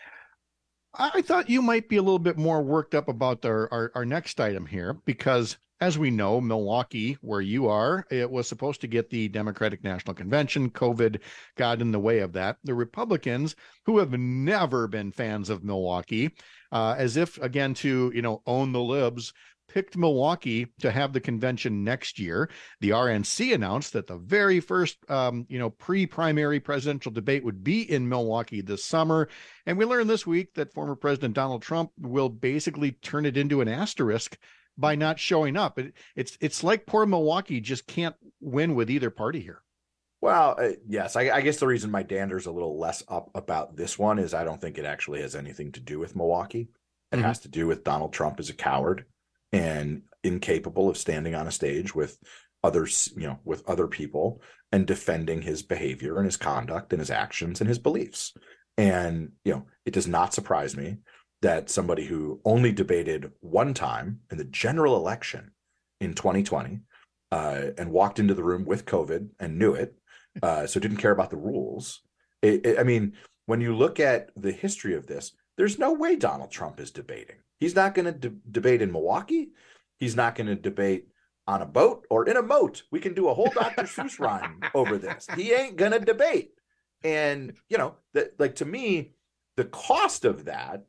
S21: I thought you might be a little bit more worked up about our, our, our next item here, because as we know, Milwaukee, where you are, it was supposed to get the Democratic National Convention. COVID got in the way of that. The Republicans, who have never been fans of Milwaukee, uh, as if, again, to, you know, own the libs, picked Milwaukee to have the convention next year. The R N C announced that the very first, um, you know, pre-primary presidential debate would be in Milwaukee this summer. And we learned this week that former President Donald Trump will basically turn it into an asterisk by not showing up. It, it's it's like poor Milwaukee just can't win with either party here.
S22: Well, uh, yes, I, I guess the reason my dander's a little less up about this one is I don't think it actually has anything to do with Milwaukee. It mm-hmm. has to do with Donald Trump as a coward and incapable of standing on a stage with others, you know, with other people and defending his behavior and his conduct and his actions and his beliefs. And, you know, it does not surprise me that somebody who only debated one time in the general election in twenty twenty uh, and walked into the room with COVID and knew it, uh, so didn't care about the rules. It, it, I mean, when you look at the history of this, there's no way Donald Trump is debating. He's not going to de- debate in Milwaukee. He's not going to debate on a boat or in a moat. We can do a whole Doctor Seuss rhyme over this. He ain't going to debate. And, you know, that, like, to me, the cost of that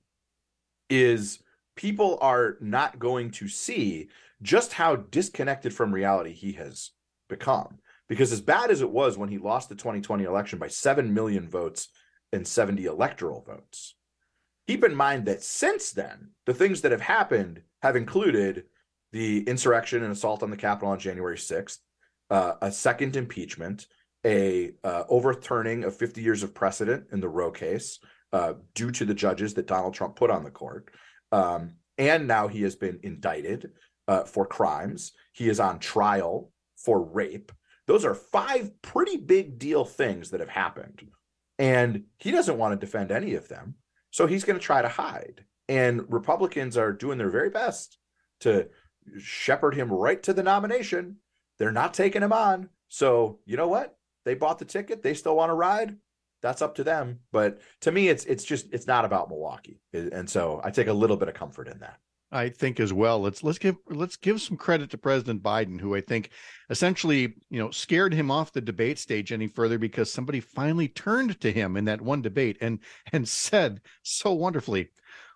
S22: is people are not going to see just how disconnected from reality he has become. Because as bad as it was when he lost the twenty twenty election by seven million votes and seventy electoral votes, keep in mind that since then, the things that have happened have included the insurrection and assault on the Capitol on January sixth, uh, a second impeachment, a uh, overturning of fifty years of precedent in the Roe case uh, due to the judges that Donald Trump put on the court. Um, and now he has been indicted uh, for crimes. He is on trial for rape. Those are five pretty big deal things that have happened. And he doesn't want to defend any of them. So he's going to try to hide. And Republicans are doing their very best to shepherd him right to the nomination. They're not taking him on. So you know what? They bought the ticket. They still want to ride. That's up to them. But to me, it's it's just it's not about Milwaukee. And so I take a little bit of comfort in that.
S21: I think as well. Let's let's give let's give some credit to President Biden, who I think essentially, you know, scared him off the debate stage any further because somebody finally turned to him in that one debate and and said so wonderfully,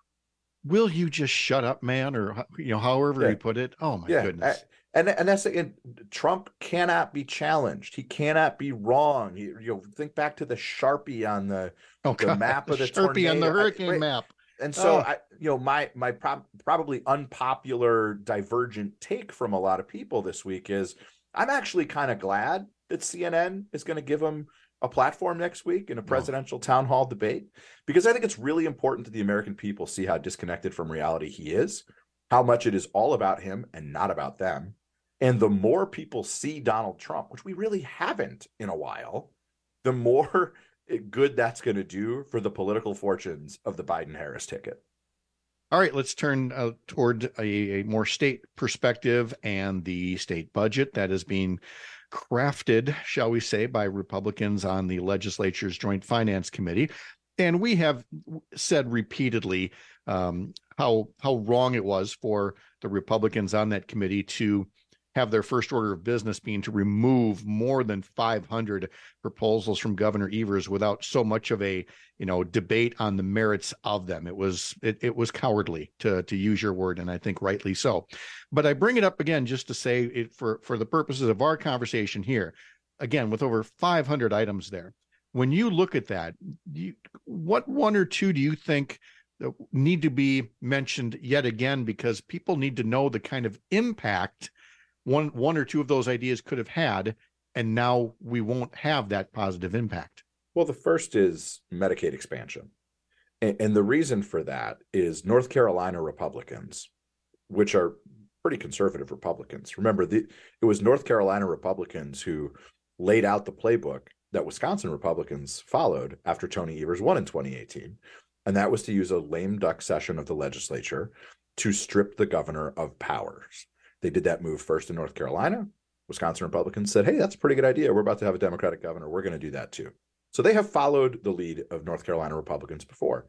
S21: "Will you just shut up, man?" Or, you know, however yeah. he put it. Oh my yeah. goodness.
S22: I, and and that's and Trump cannot be challenged. He cannot be wrong. He, you know, think back to the Sharpie on the,
S21: oh,
S22: the
S21: God.
S22: map of the
S21: Sharpie
S22: tornado.
S21: on the hurricane
S22: I, right?
S21: map.
S22: And so,
S21: oh.
S22: I, you know, my my prob- probably unpopular, divergent take from a lot of people this week is I'm actually kind of glad that C N N is going to give him a platform next week in a presidential oh. town hall debate, because I think it's really important to the American people see how disconnected from reality he is, how much it is all about him and not about them. And the more people see Donald Trump, which we really haven't in a while, the more good that's going to do for the political fortunes of the Biden-Harris ticket.
S21: All right, let's turn uh, toward a, a more state perspective and the state budget that is being crafted, shall we say, by Republicans on the legislature's Joint Finance Committee. And we have said repeatedly um, how how wrong it was for the Republicans on that committee to have their first order of business being to remove more than five hundred proposals from Governor Evers without so much of a, you know, debate on the merits of them. It was it, it was cowardly, to to use your word, and I think rightly so. But I bring it up again just to say it for for the purposes of our conversation here. Again, with over five hundred items there, when you look at that, you, what one or two do you think need to be mentioned yet again, because people need to know the kind of impact One one or two of those ideas could have had, and now we won't have that positive impact?
S22: Well, the first is Medicaid expansion. And, and the reason for that is North Carolina Republicans, which are pretty conservative Republicans. Remember, the, it was North Carolina Republicans who laid out the playbook that Wisconsin Republicans followed after Tony Evers won in twenty eighteen. And that was to use a lame duck session of the legislature to strip the governor of powers. They did that move first in North Carolina. Wisconsin Republicans said, hey, that's a pretty good idea. We're about to have a Democratic governor. We're going to do that too. So they have followed the lead of North Carolina Republicans before.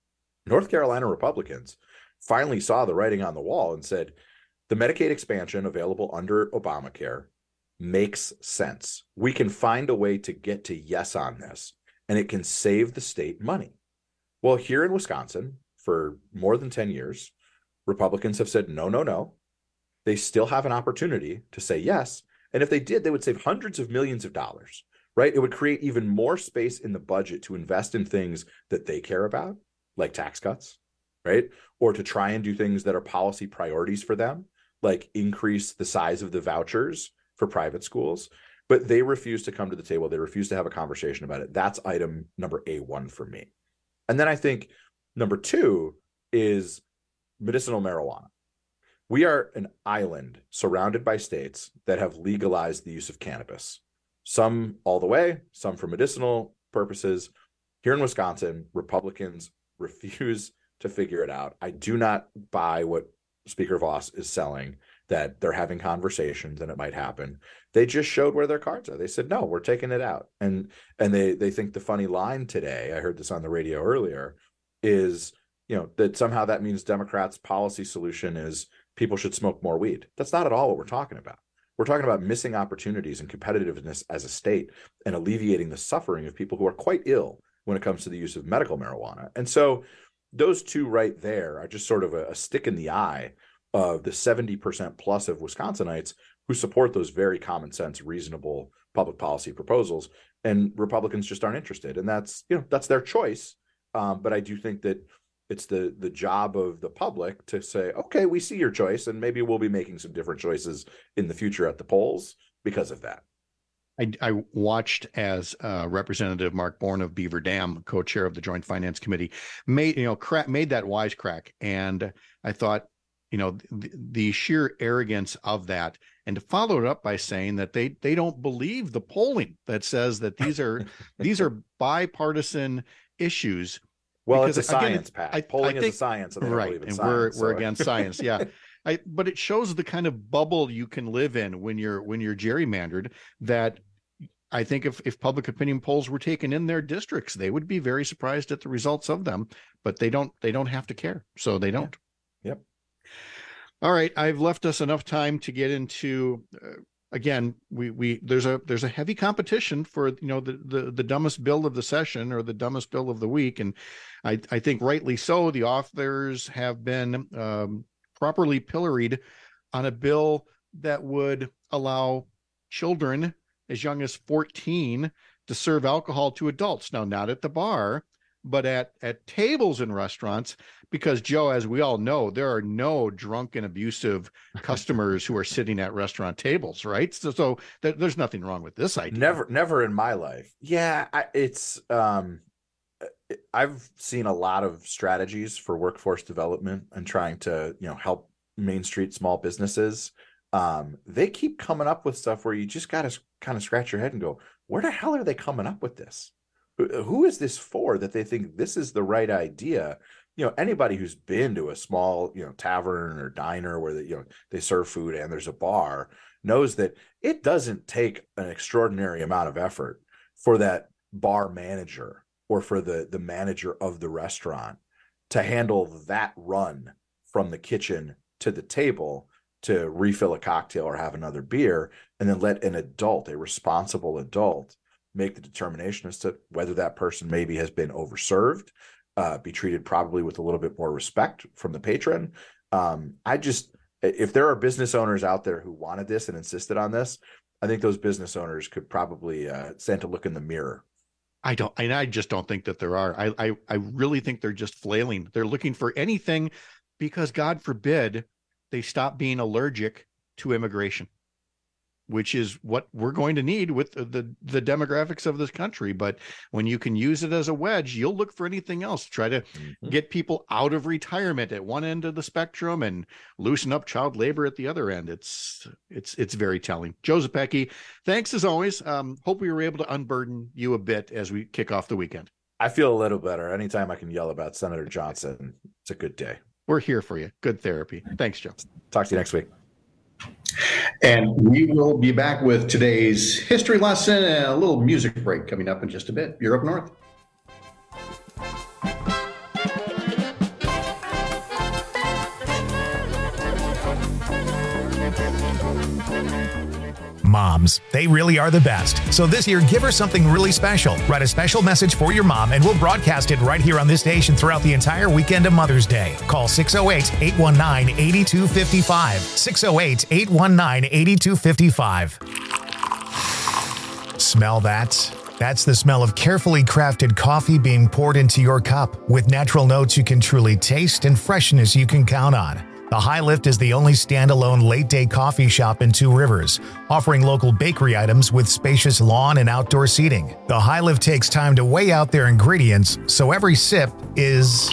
S22: North Carolina Republicans finally saw the writing on the wall and said, the Medicaid expansion available under Obamacare makes sense. We can find a way to get to yes on this, and it can save the state money. Well, here in Wisconsin, for more than ten years, Republicans have said, no, no, no. They still have an opportunity to say yes. And if they did, they would save hundreds of millions of dollars, right? It would create even more space in the budget to invest in things that they care about, like tax cuts, right? Or to try and do things that are policy priorities for them, like increase the size of the vouchers for private schools. But they refuse to come to the table. They refuse to have a conversation about it. That's item number A one for me. And then I think number two is medicinal marijuana. We are an island surrounded by states that have legalized the use of cannabis, some all the way, some for medicinal purposes. Here in Wisconsin, Republicans refuse to figure it out. I do not buy what Speaker Voss is selling, that they're having conversations and it might happen. They just showed where their cards are. They said, no, we're taking it out. And and they they think the funny line today, I heard this on the radio earlier, is, you know, that somehow that means Democrats' policy solution is people should smoke more weed. That's not at all what we're talking about. We're talking about missing opportunities and competitiveness as a state and alleviating the suffering of people who are quite ill when it comes to the use of medical marijuana. And so those two right there are just sort of a, a stick in the eye of the seventy percent plus of Wisconsinites who support those very common sense, reasonable public policy proposals, and Republicans just aren't interested. And that's, you know, that's their choice. Um, but I do think that it's the the job of the public to say, okay, we see your choice, and maybe we'll be making some different choices in the future at the polls because of that.
S21: I, I watched as uh, Representative Mark Bourne of Beaver Dam, co-chair of the Joint Finance Committee, made you know cra- made that wisecrack, and I thought, you know, the, the sheer arrogance of that, and to follow it up by saying that they they don't believe the polling that says that these are these are bipartisan issues.
S22: Well,
S21: because,
S22: it's a
S21: again,
S22: science, Pat.
S21: I,
S22: Polling
S21: I
S22: is
S21: think,
S22: a science, and they don't
S21: right?
S22: believe in
S21: and
S22: science,
S21: we're
S22: so.
S21: we're against science, yeah. I, but it shows the kind of bubble you can live in when you're when you're gerrymandered. That I think if if public opinion polls were taken in their districts, they would be very surprised at the results of them. But they don't they don't have to care, so they don't.
S22: Yep.
S21: All right, I've left us enough time to get into. Uh, Again, we we there's a there's a heavy competition for, you know, the, the the dumbest bill of the session or the dumbest bill of the week, and I I think rightly so. The authors have been um, properly pilloried on a bill that would allow children as young as fourteen to serve alcohol to adults. Now, not at the bar, but at at tables in restaurants, because, Joe, as we all know, there are no drunk and abusive customers who are sitting at restaurant tables, right? So, so th- there's nothing wrong with this idea.
S22: Never, never in my life. Yeah, I, it's. Um, I've seen a lot of strategies for workforce development and trying to, you know, help Main Street small businesses. Um, they keep coming up with stuff where you just got to kind of scratch your head and go, where the hell are they coming up with this? Who is this for that they think this is the right idea? You know, anybody who's been to a small, you know, tavern or diner where they, you know, they serve food and there's a bar knows that it doesn't take an extraordinary amount of effort for that bar manager or for the, the manager of the restaurant to handle that run from the kitchen to the table to refill a cocktail or have another beer, and then let an adult, a responsible adult, make the determination as to whether that person maybe has been overserved, uh, be treated probably with a little bit more respect from the patron. Um, I just, if there are business owners out there who wanted this and insisted on this, I think those business owners could probably uh, stand to look in the mirror.
S21: I don't, and I just don't think that there are. I, I, I really think they're just flailing. They're looking for anything because, God forbid, they stop being allergic to immigration, which is what we're going to need with the, the, the demographics of this country. But when you can use it as a wedge, you'll look for anything else. Try to mm-hmm. get people out of retirement at one end of the spectrum and loosen up child labor at the other end. It's it's it's very telling. Joe Zepecki, thanks as always. Um, hope we were able to unburden you a bit as we kick off the weekend.
S22: I feel a little better. Anytime I can yell about Senator Johnson, it's a good day.
S21: We're here for you. Good therapy. Thanks, Joe.
S22: Talk to you next week.
S17: And we will be back with today's history lesson and a little music break coming up in just a bit. You're up north.
S9: Moms, they really are the best. So this year, give her something really special. Write a special message for your mom, and we'll broadcast it right here on this station throughout the entire weekend of Mother's Day. Call six oh eight, eight one nine, eight two five five. six oh eight, eight one nine, eight two five five. Smell that? That's the smell of carefully crafted coffee being poured into your cup with natural notes you can truly taste and freshness you can count on. The High Lift is the only standalone late-day coffee shop in Two Rivers, offering local bakery items with spacious lawn and outdoor seating. The High Lift takes time to weigh out their ingredients, so every sip is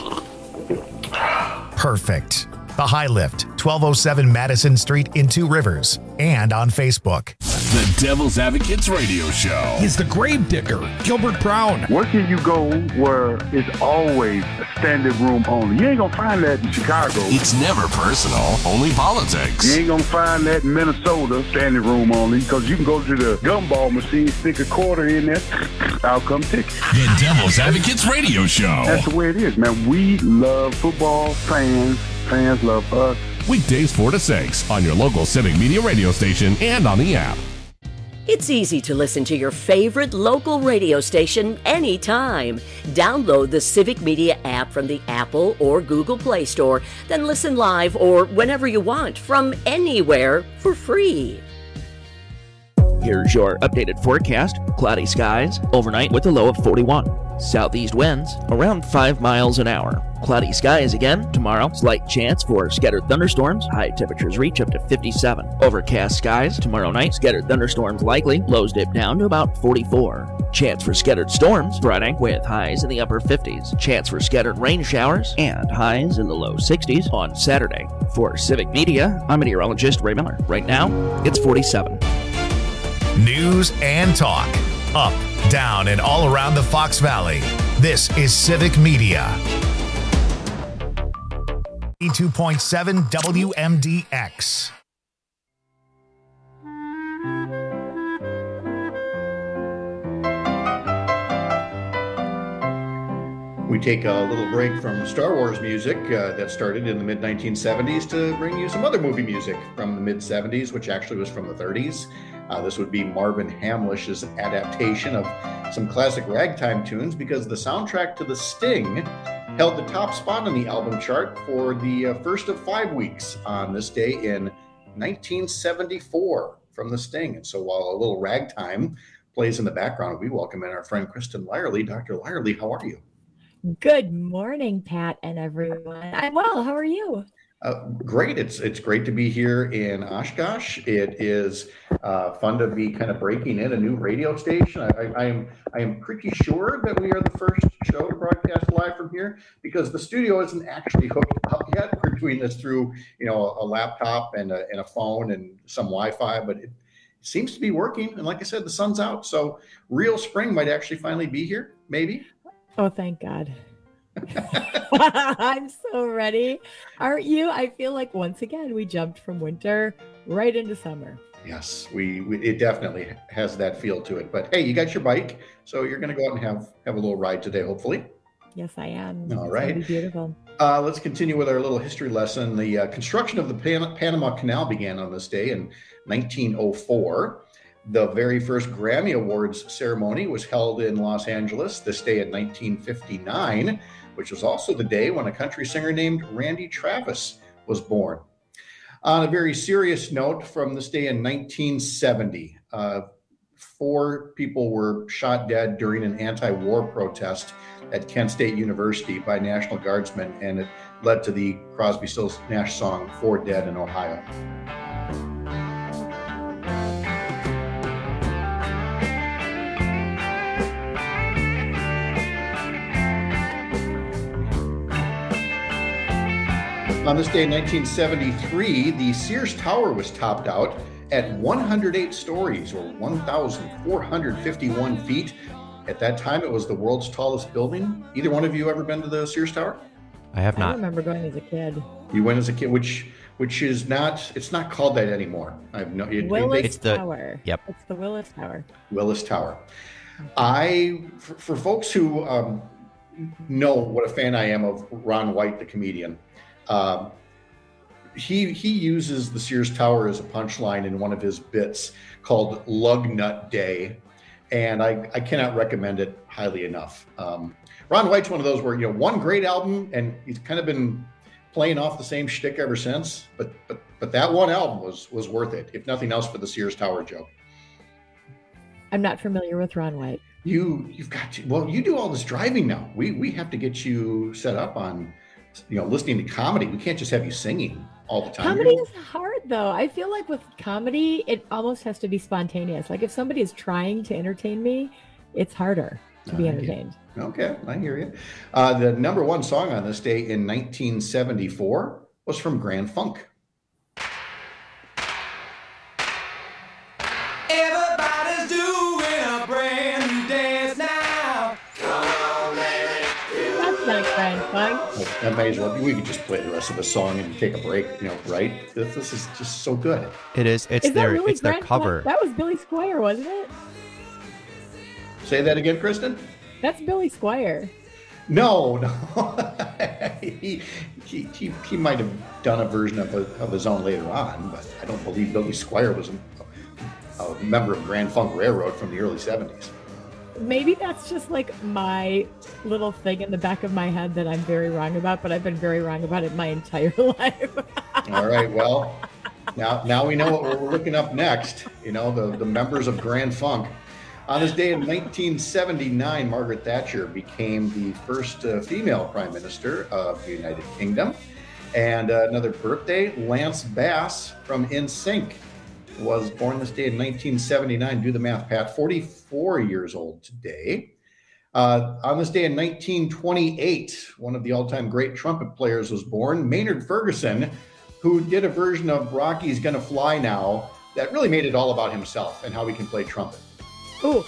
S9: perfect. The High Lift, twelve oh seven Madison Street in Two Rivers, and on Facebook.
S10: The Devil's Advocates Radio Show.
S11: He's the grave digger, Gilbert Brown.
S12: Where can you go where it's always a standing room only? You ain't gonna find that in Chicago.
S10: It's never personal, only politics.
S12: You ain't gonna find that in Minnesota, standing room only, because you can go to the gumball machine, stick a quarter in there, I'll come ticket.
S10: The Devil's Advocates Radio Show.
S12: That's the way it is, man. We love football, fans. Fans love us.
S10: Weekdays four to six on your local Civic Media radio station and on the app.
S16: It's easy to listen to your favorite local radio station anytime. Download the Civic Media app from the Apple or Google Play Store, then listen live or whenever you want from anywhere for free.
S5: Here's your updated forecast. Cloudy skies overnight with a low of forty-one. Southeast winds around five miles an hour. Cloudy skies again tomorrow. Slight chance for scattered thunderstorms. High temperatures reach up to fifty-seven. Overcast skies tomorrow night. Scattered thunderstorms likely. Lows dip down to about forty-four. Chance for scattered storms Friday with highs in the upper fifties. Chance for scattered rain showers and highs in the low sixties on Saturday. For Civic Media, I'm meteorologist Ray Miller. Right now, it's forty-seven.
S9: News and talk. Up, down, and all around the Fox Valley. This is Civic Media. eighty-two point seven W M D X.
S17: We take a little break from Star Wars music uh, that started in the mid nineteen seventies to bring you some other movie music from the mid seventies, which actually was from the thirties. Uh, this would be Marvin Hamlish's adaptation of some classic ragtime tunes, because the soundtrack to The Sting held the top spot on the album chart for the uh, first of five weeks on this day in nineteen seventy-four from The Sting. And so while a little ragtime plays in the background, we welcome in our friend Kristen Lyerly. Doctor Lyerly, how are you?
S6: Good morning, Pat and everyone. I'm well. How are you?
S17: Uh, great. It's it's great to be here in Oshkosh. It is uh, fun to be kind of breaking in a new radio station. I, I, I am I am pretty sure that we are the first show to broadcast live from here, because the studio isn't actually hooked up yet. We're doing this through you know a laptop and a, and a phone and some Wi-Fi, but it seems to be working. And like I said, the sun's out, so real spring might actually finally be here. Maybe.
S6: Oh, thank God. I'm so ready. Aren't you? I feel like once again we jumped from winter right into summer.
S17: Yes, we, we it definitely has that feel to it. But hey, you got your bike, so you're going to go out and have have a little ride today, hopefully.
S6: Yes, I am.
S17: All
S6: it's
S17: right,
S6: gonna be beautiful.
S17: Uh, let's continue with our little history lesson. The uh, construction of the Pan- Panama Canal began on this day in nineteen oh four. The very first Grammy Awards ceremony was held in Los Angeles this day in nineteen fifty-nine, which was also the day when a country singer named Randy Travis was born. On a very serious note, from this day in nineteen seventy, uh, four people were shot dead during an anti-war protest at Kent State University by National Guardsmen, and it led to the Crosby, Stills, Nash song, Four Dead in Ohio. On this day in nineteen seventy-three, the Sears Tower was topped out at one hundred eight stories, or one thousand four hundred fifty-one feet. At that time, it was the world's tallest building. Either one of you ever been to the Sears Tower?
S18: I have not.
S6: I remember going as a kid.
S17: You went as a kid, which which is not, it's not called that anymore. I've no. It,
S6: Willis
S17: they,
S18: It's the-
S6: Tower.
S18: Yep.
S6: It's the Willis Tower.
S17: Willis Tower. I, for, for folks who um, know what a fan I am of Ron White, the comedian, um, he he uses the Sears Tower as a punchline in one of his bits called Lug Nut Day, and I, I cannot recommend it highly enough. Um, Ron White's one of those where, you know, one great album, and he's kind of been playing off the same shtick ever since, but but but that one album was was worth it, if nothing else for the Sears Tower joke.
S6: I'm not familiar with Ron White.
S17: You you've got to, well, you do all this driving now. We we have to get you set up on, you know, listening to comedy. We can't just have you singing all the time.
S6: Comedy is hard, though. I feel like with comedy, it almost has to be spontaneous. Like if somebody is trying to entertain me, it's harder to be entertained.
S17: Okay, I hear you. Uh, the number one song on this day in nineteen seventy-four was from Grand Funk.
S23: Everybody's doing a brand new dance now. Come on, baby.
S6: That's not Grand Funk.
S17: I may as well. We could just play the rest of the song and take a break. You know, right? This, this is just so good.
S18: It is. It's
S6: Is that
S18: their.
S6: really
S18: it's their
S6: Grand
S18: cover.
S6: Funk? That was Billy Squier, wasn't it?
S17: Say that again, Kristen.
S6: That's Billy Squier.
S17: No, no. he, he, he, he might have done a version of, a, of his own later on, but I don't believe Billy Squier was a, a member of Grand Funk Railroad from the early seventies.
S6: Maybe that's just like my little thing in the back of my head that I'm very wrong about, but I've been very wrong about it my entire life.
S17: All right, well, now now we know what we're looking up next. You know, the, the members of Grand Funk. On this day in nineteen seventy-nine, Margaret Thatcher became the first uh, female prime minister of the United Kingdom. And uh, another birthday, Lance Bass from N Sync was born this day in nineteen seventy-nine. Do the math, Pat. forty-four years old today. Uh, on this day in nineteen twenty-eight, one of the all-time great trumpet players was born, Maynard Ferguson, who did a version of Rocky's Gonna Fly Now that really made it all about himself and how he can play trumpet.
S6: Ooh.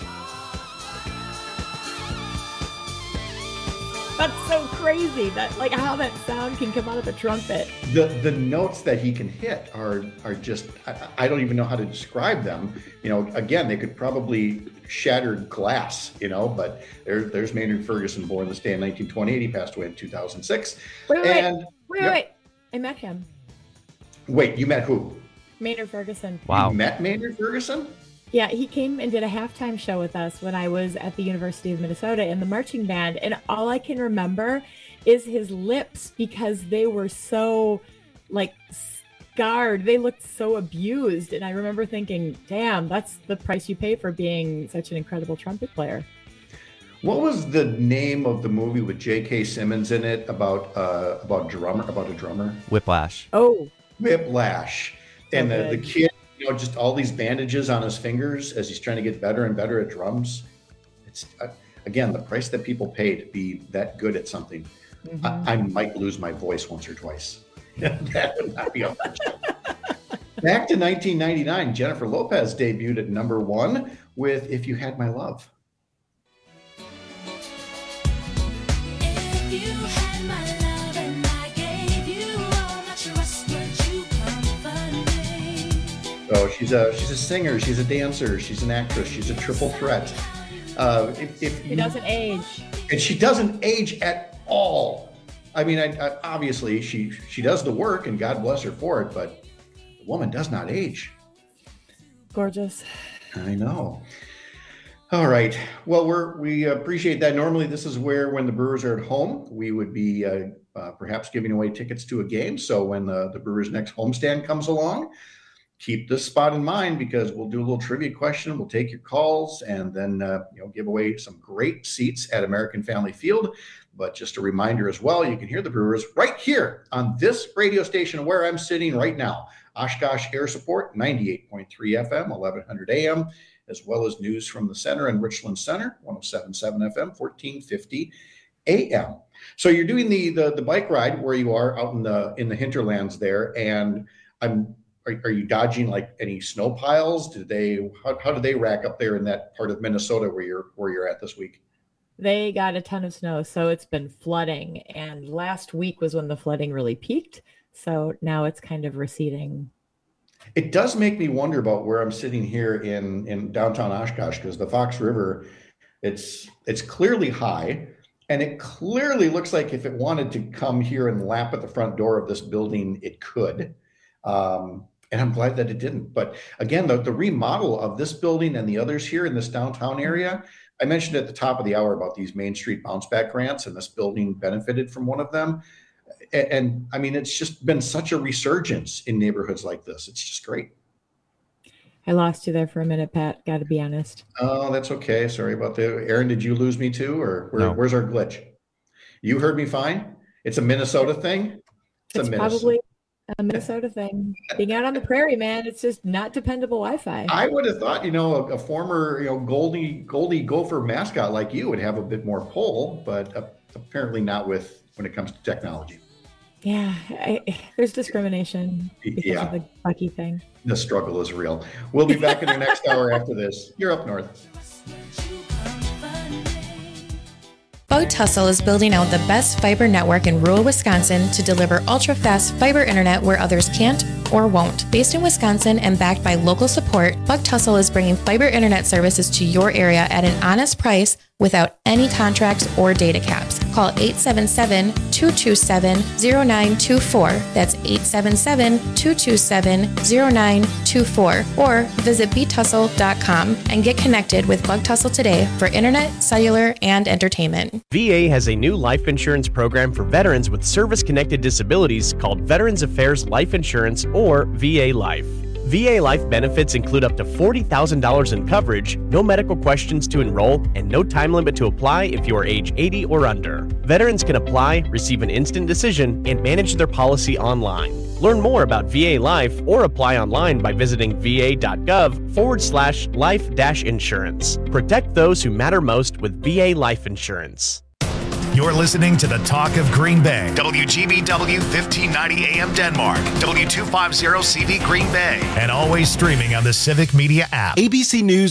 S6: That's so crazy that like how that sound can come out of a trumpet.
S17: The the notes that he can hit are are just I, I don't even know how to describe them. You know, again, they could probably shatter glass, you know, but there there's Maynard Ferguson, born this day in nineteen twenty-eight. He passed away in two thousand six.
S6: Wait, wait,
S17: and,
S6: wait, wait,
S17: yep.
S6: wait. I met him.
S17: Wait, you met who?
S6: Maynard Ferguson.
S18: Wow.
S17: You met Maynard Ferguson?
S6: Yeah, he came and did a halftime show with us when I was at the University of Minnesota in the marching band. And all I can remember is his lips because they were so like scarred. They looked so abused. And I remember thinking, damn, that's the price you pay for being such an incredible trumpet player.
S17: What was the name of the movie with J K. Simmons in it about uh, about drummer about a drummer?
S18: Whiplash.
S6: Oh,
S17: Whiplash. And
S6: So
S17: the, the
S6: good.
S17: kid, you know, just all these bandages on his fingers as he's trying to get better and better at drums. It's uh, again, the price that people pay to be that good at something.
S6: Mhm.
S17: I, I might lose my voice once or twice. That would not be a fun show. Back to nineteen ninety-nine, Jennifer Lopez debuted at number one with "If You Had My Love."
S23: If you had my love and I gave you all my trust, would you comfort me?
S17: So she's a she's a singer, she's a dancer, she's an actress, she's a triple threat. Uh, if, if
S6: He doesn't age.
S17: and she doesn't age at all. I mean, I, I, obviously she she does the work, and God bless her for it. But the woman does not age.
S6: Gorgeous.
S17: I know. All right. Well, we're we appreciate that. Normally, this is where when the Brewers are at home, we would be uh, uh, perhaps giving away tickets to a game. So when the, the Brewers' next homestand comes along, keep this spot in mind because we'll do a little trivia question. We'll take your calls and then uh, you know give away some great seats at American Family Field. But just a reminder as well, you can hear the Brewers right here on this radio station where I'm sitting right now. Oshkosh Air Support, ninety-eight point three F M, eleven hundred A M, as well as news from the center and Richland Center, one oh seven point seven F M, fourteen fifty A M. So you're doing the, the the bike ride where you are out in the in the hinterlands there, and I'm are, are you dodging like any snow piles? Did they how, how do they rack up there in that part of Minnesota where you're where you're at this week?
S6: They got a ton of snow, so it's been flooding. And last week was when the flooding really peaked. So now it's kind of receding.
S17: It does make me wonder about where I'm sitting here in, in downtown Oshkosh, because the Fox River, it's it's clearly high, and it clearly looks like if it wanted to come here and lap at the front door of this building, it could. Um, and I'm glad that it didn't. But again, the, the remodel of this building and the others here in this downtown area, I mentioned at the top of the hour about these Main Street bounce back grants, and this building benefited from one of them. And, and I mean, it's just been such a resurgence in neighborhoods like this. It's just great.
S6: I lost you there for a minute, Pat. Got to be honest.
S17: Oh, that's okay. Sorry about that. Aaron, did you lose me too? Or where,
S18: No.
S17: where's our glitch? You heard me fine? It's a Minnesota thing? It's,
S6: It's
S17: a Minnesota.
S6: probably a Minnesota thing. Being out on the prairie, man, it's just not dependable Wi-Fi.
S17: I would have thought, you know, a, a former, you know, Goldie, Goldie Gopher mascot like you would have a bit more pull, but uh, apparently not with when it comes to technology.
S6: Yeah, I, there's discrimination because
S17: Yeah.
S6: of the Bucky thing.
S17: The struggle is real. We'll be back in the next hour after this. You're up north.
S7: Bug Tussle is building out the best fiber network in rural Wisconsin to deliver ultra-fast fiber internet where others can't or won't. Based in Wisconsin and backed by local support, Bug Tussle is bringing fiber internet services to your area at an honest price without any contracts or data caps. call eight seven seven, two two seven, zero nine two four. That's eight seven seven, two two seven, zero nine two four. Or visit b tussle dot com and get connected with Bug Tussle today for internet, cellular, and entertainment.
S13: V A has a new life insurance program for veterans with service-connected disabilities called Veterans Affairs Life Insurance, or V A Life. V A Life benefits include up to forty thousand dollars in coverage, no medical questions to enroll, and no time limit to apply if you are age eighty or under. Veterans can apply, receive an instant decision, and manage their policy online. Learn more about V A Life or apply online by visiting va.gov forward slash life dash insurance. Protect those who matter most with V A Life Insurance.
S9: You're listening to the Talk of Green Bay. W G B W fifteen ninety A M Denmark. W two fifty C V Green Bay. And always streaming on the Civic Media app.
S1: A B C News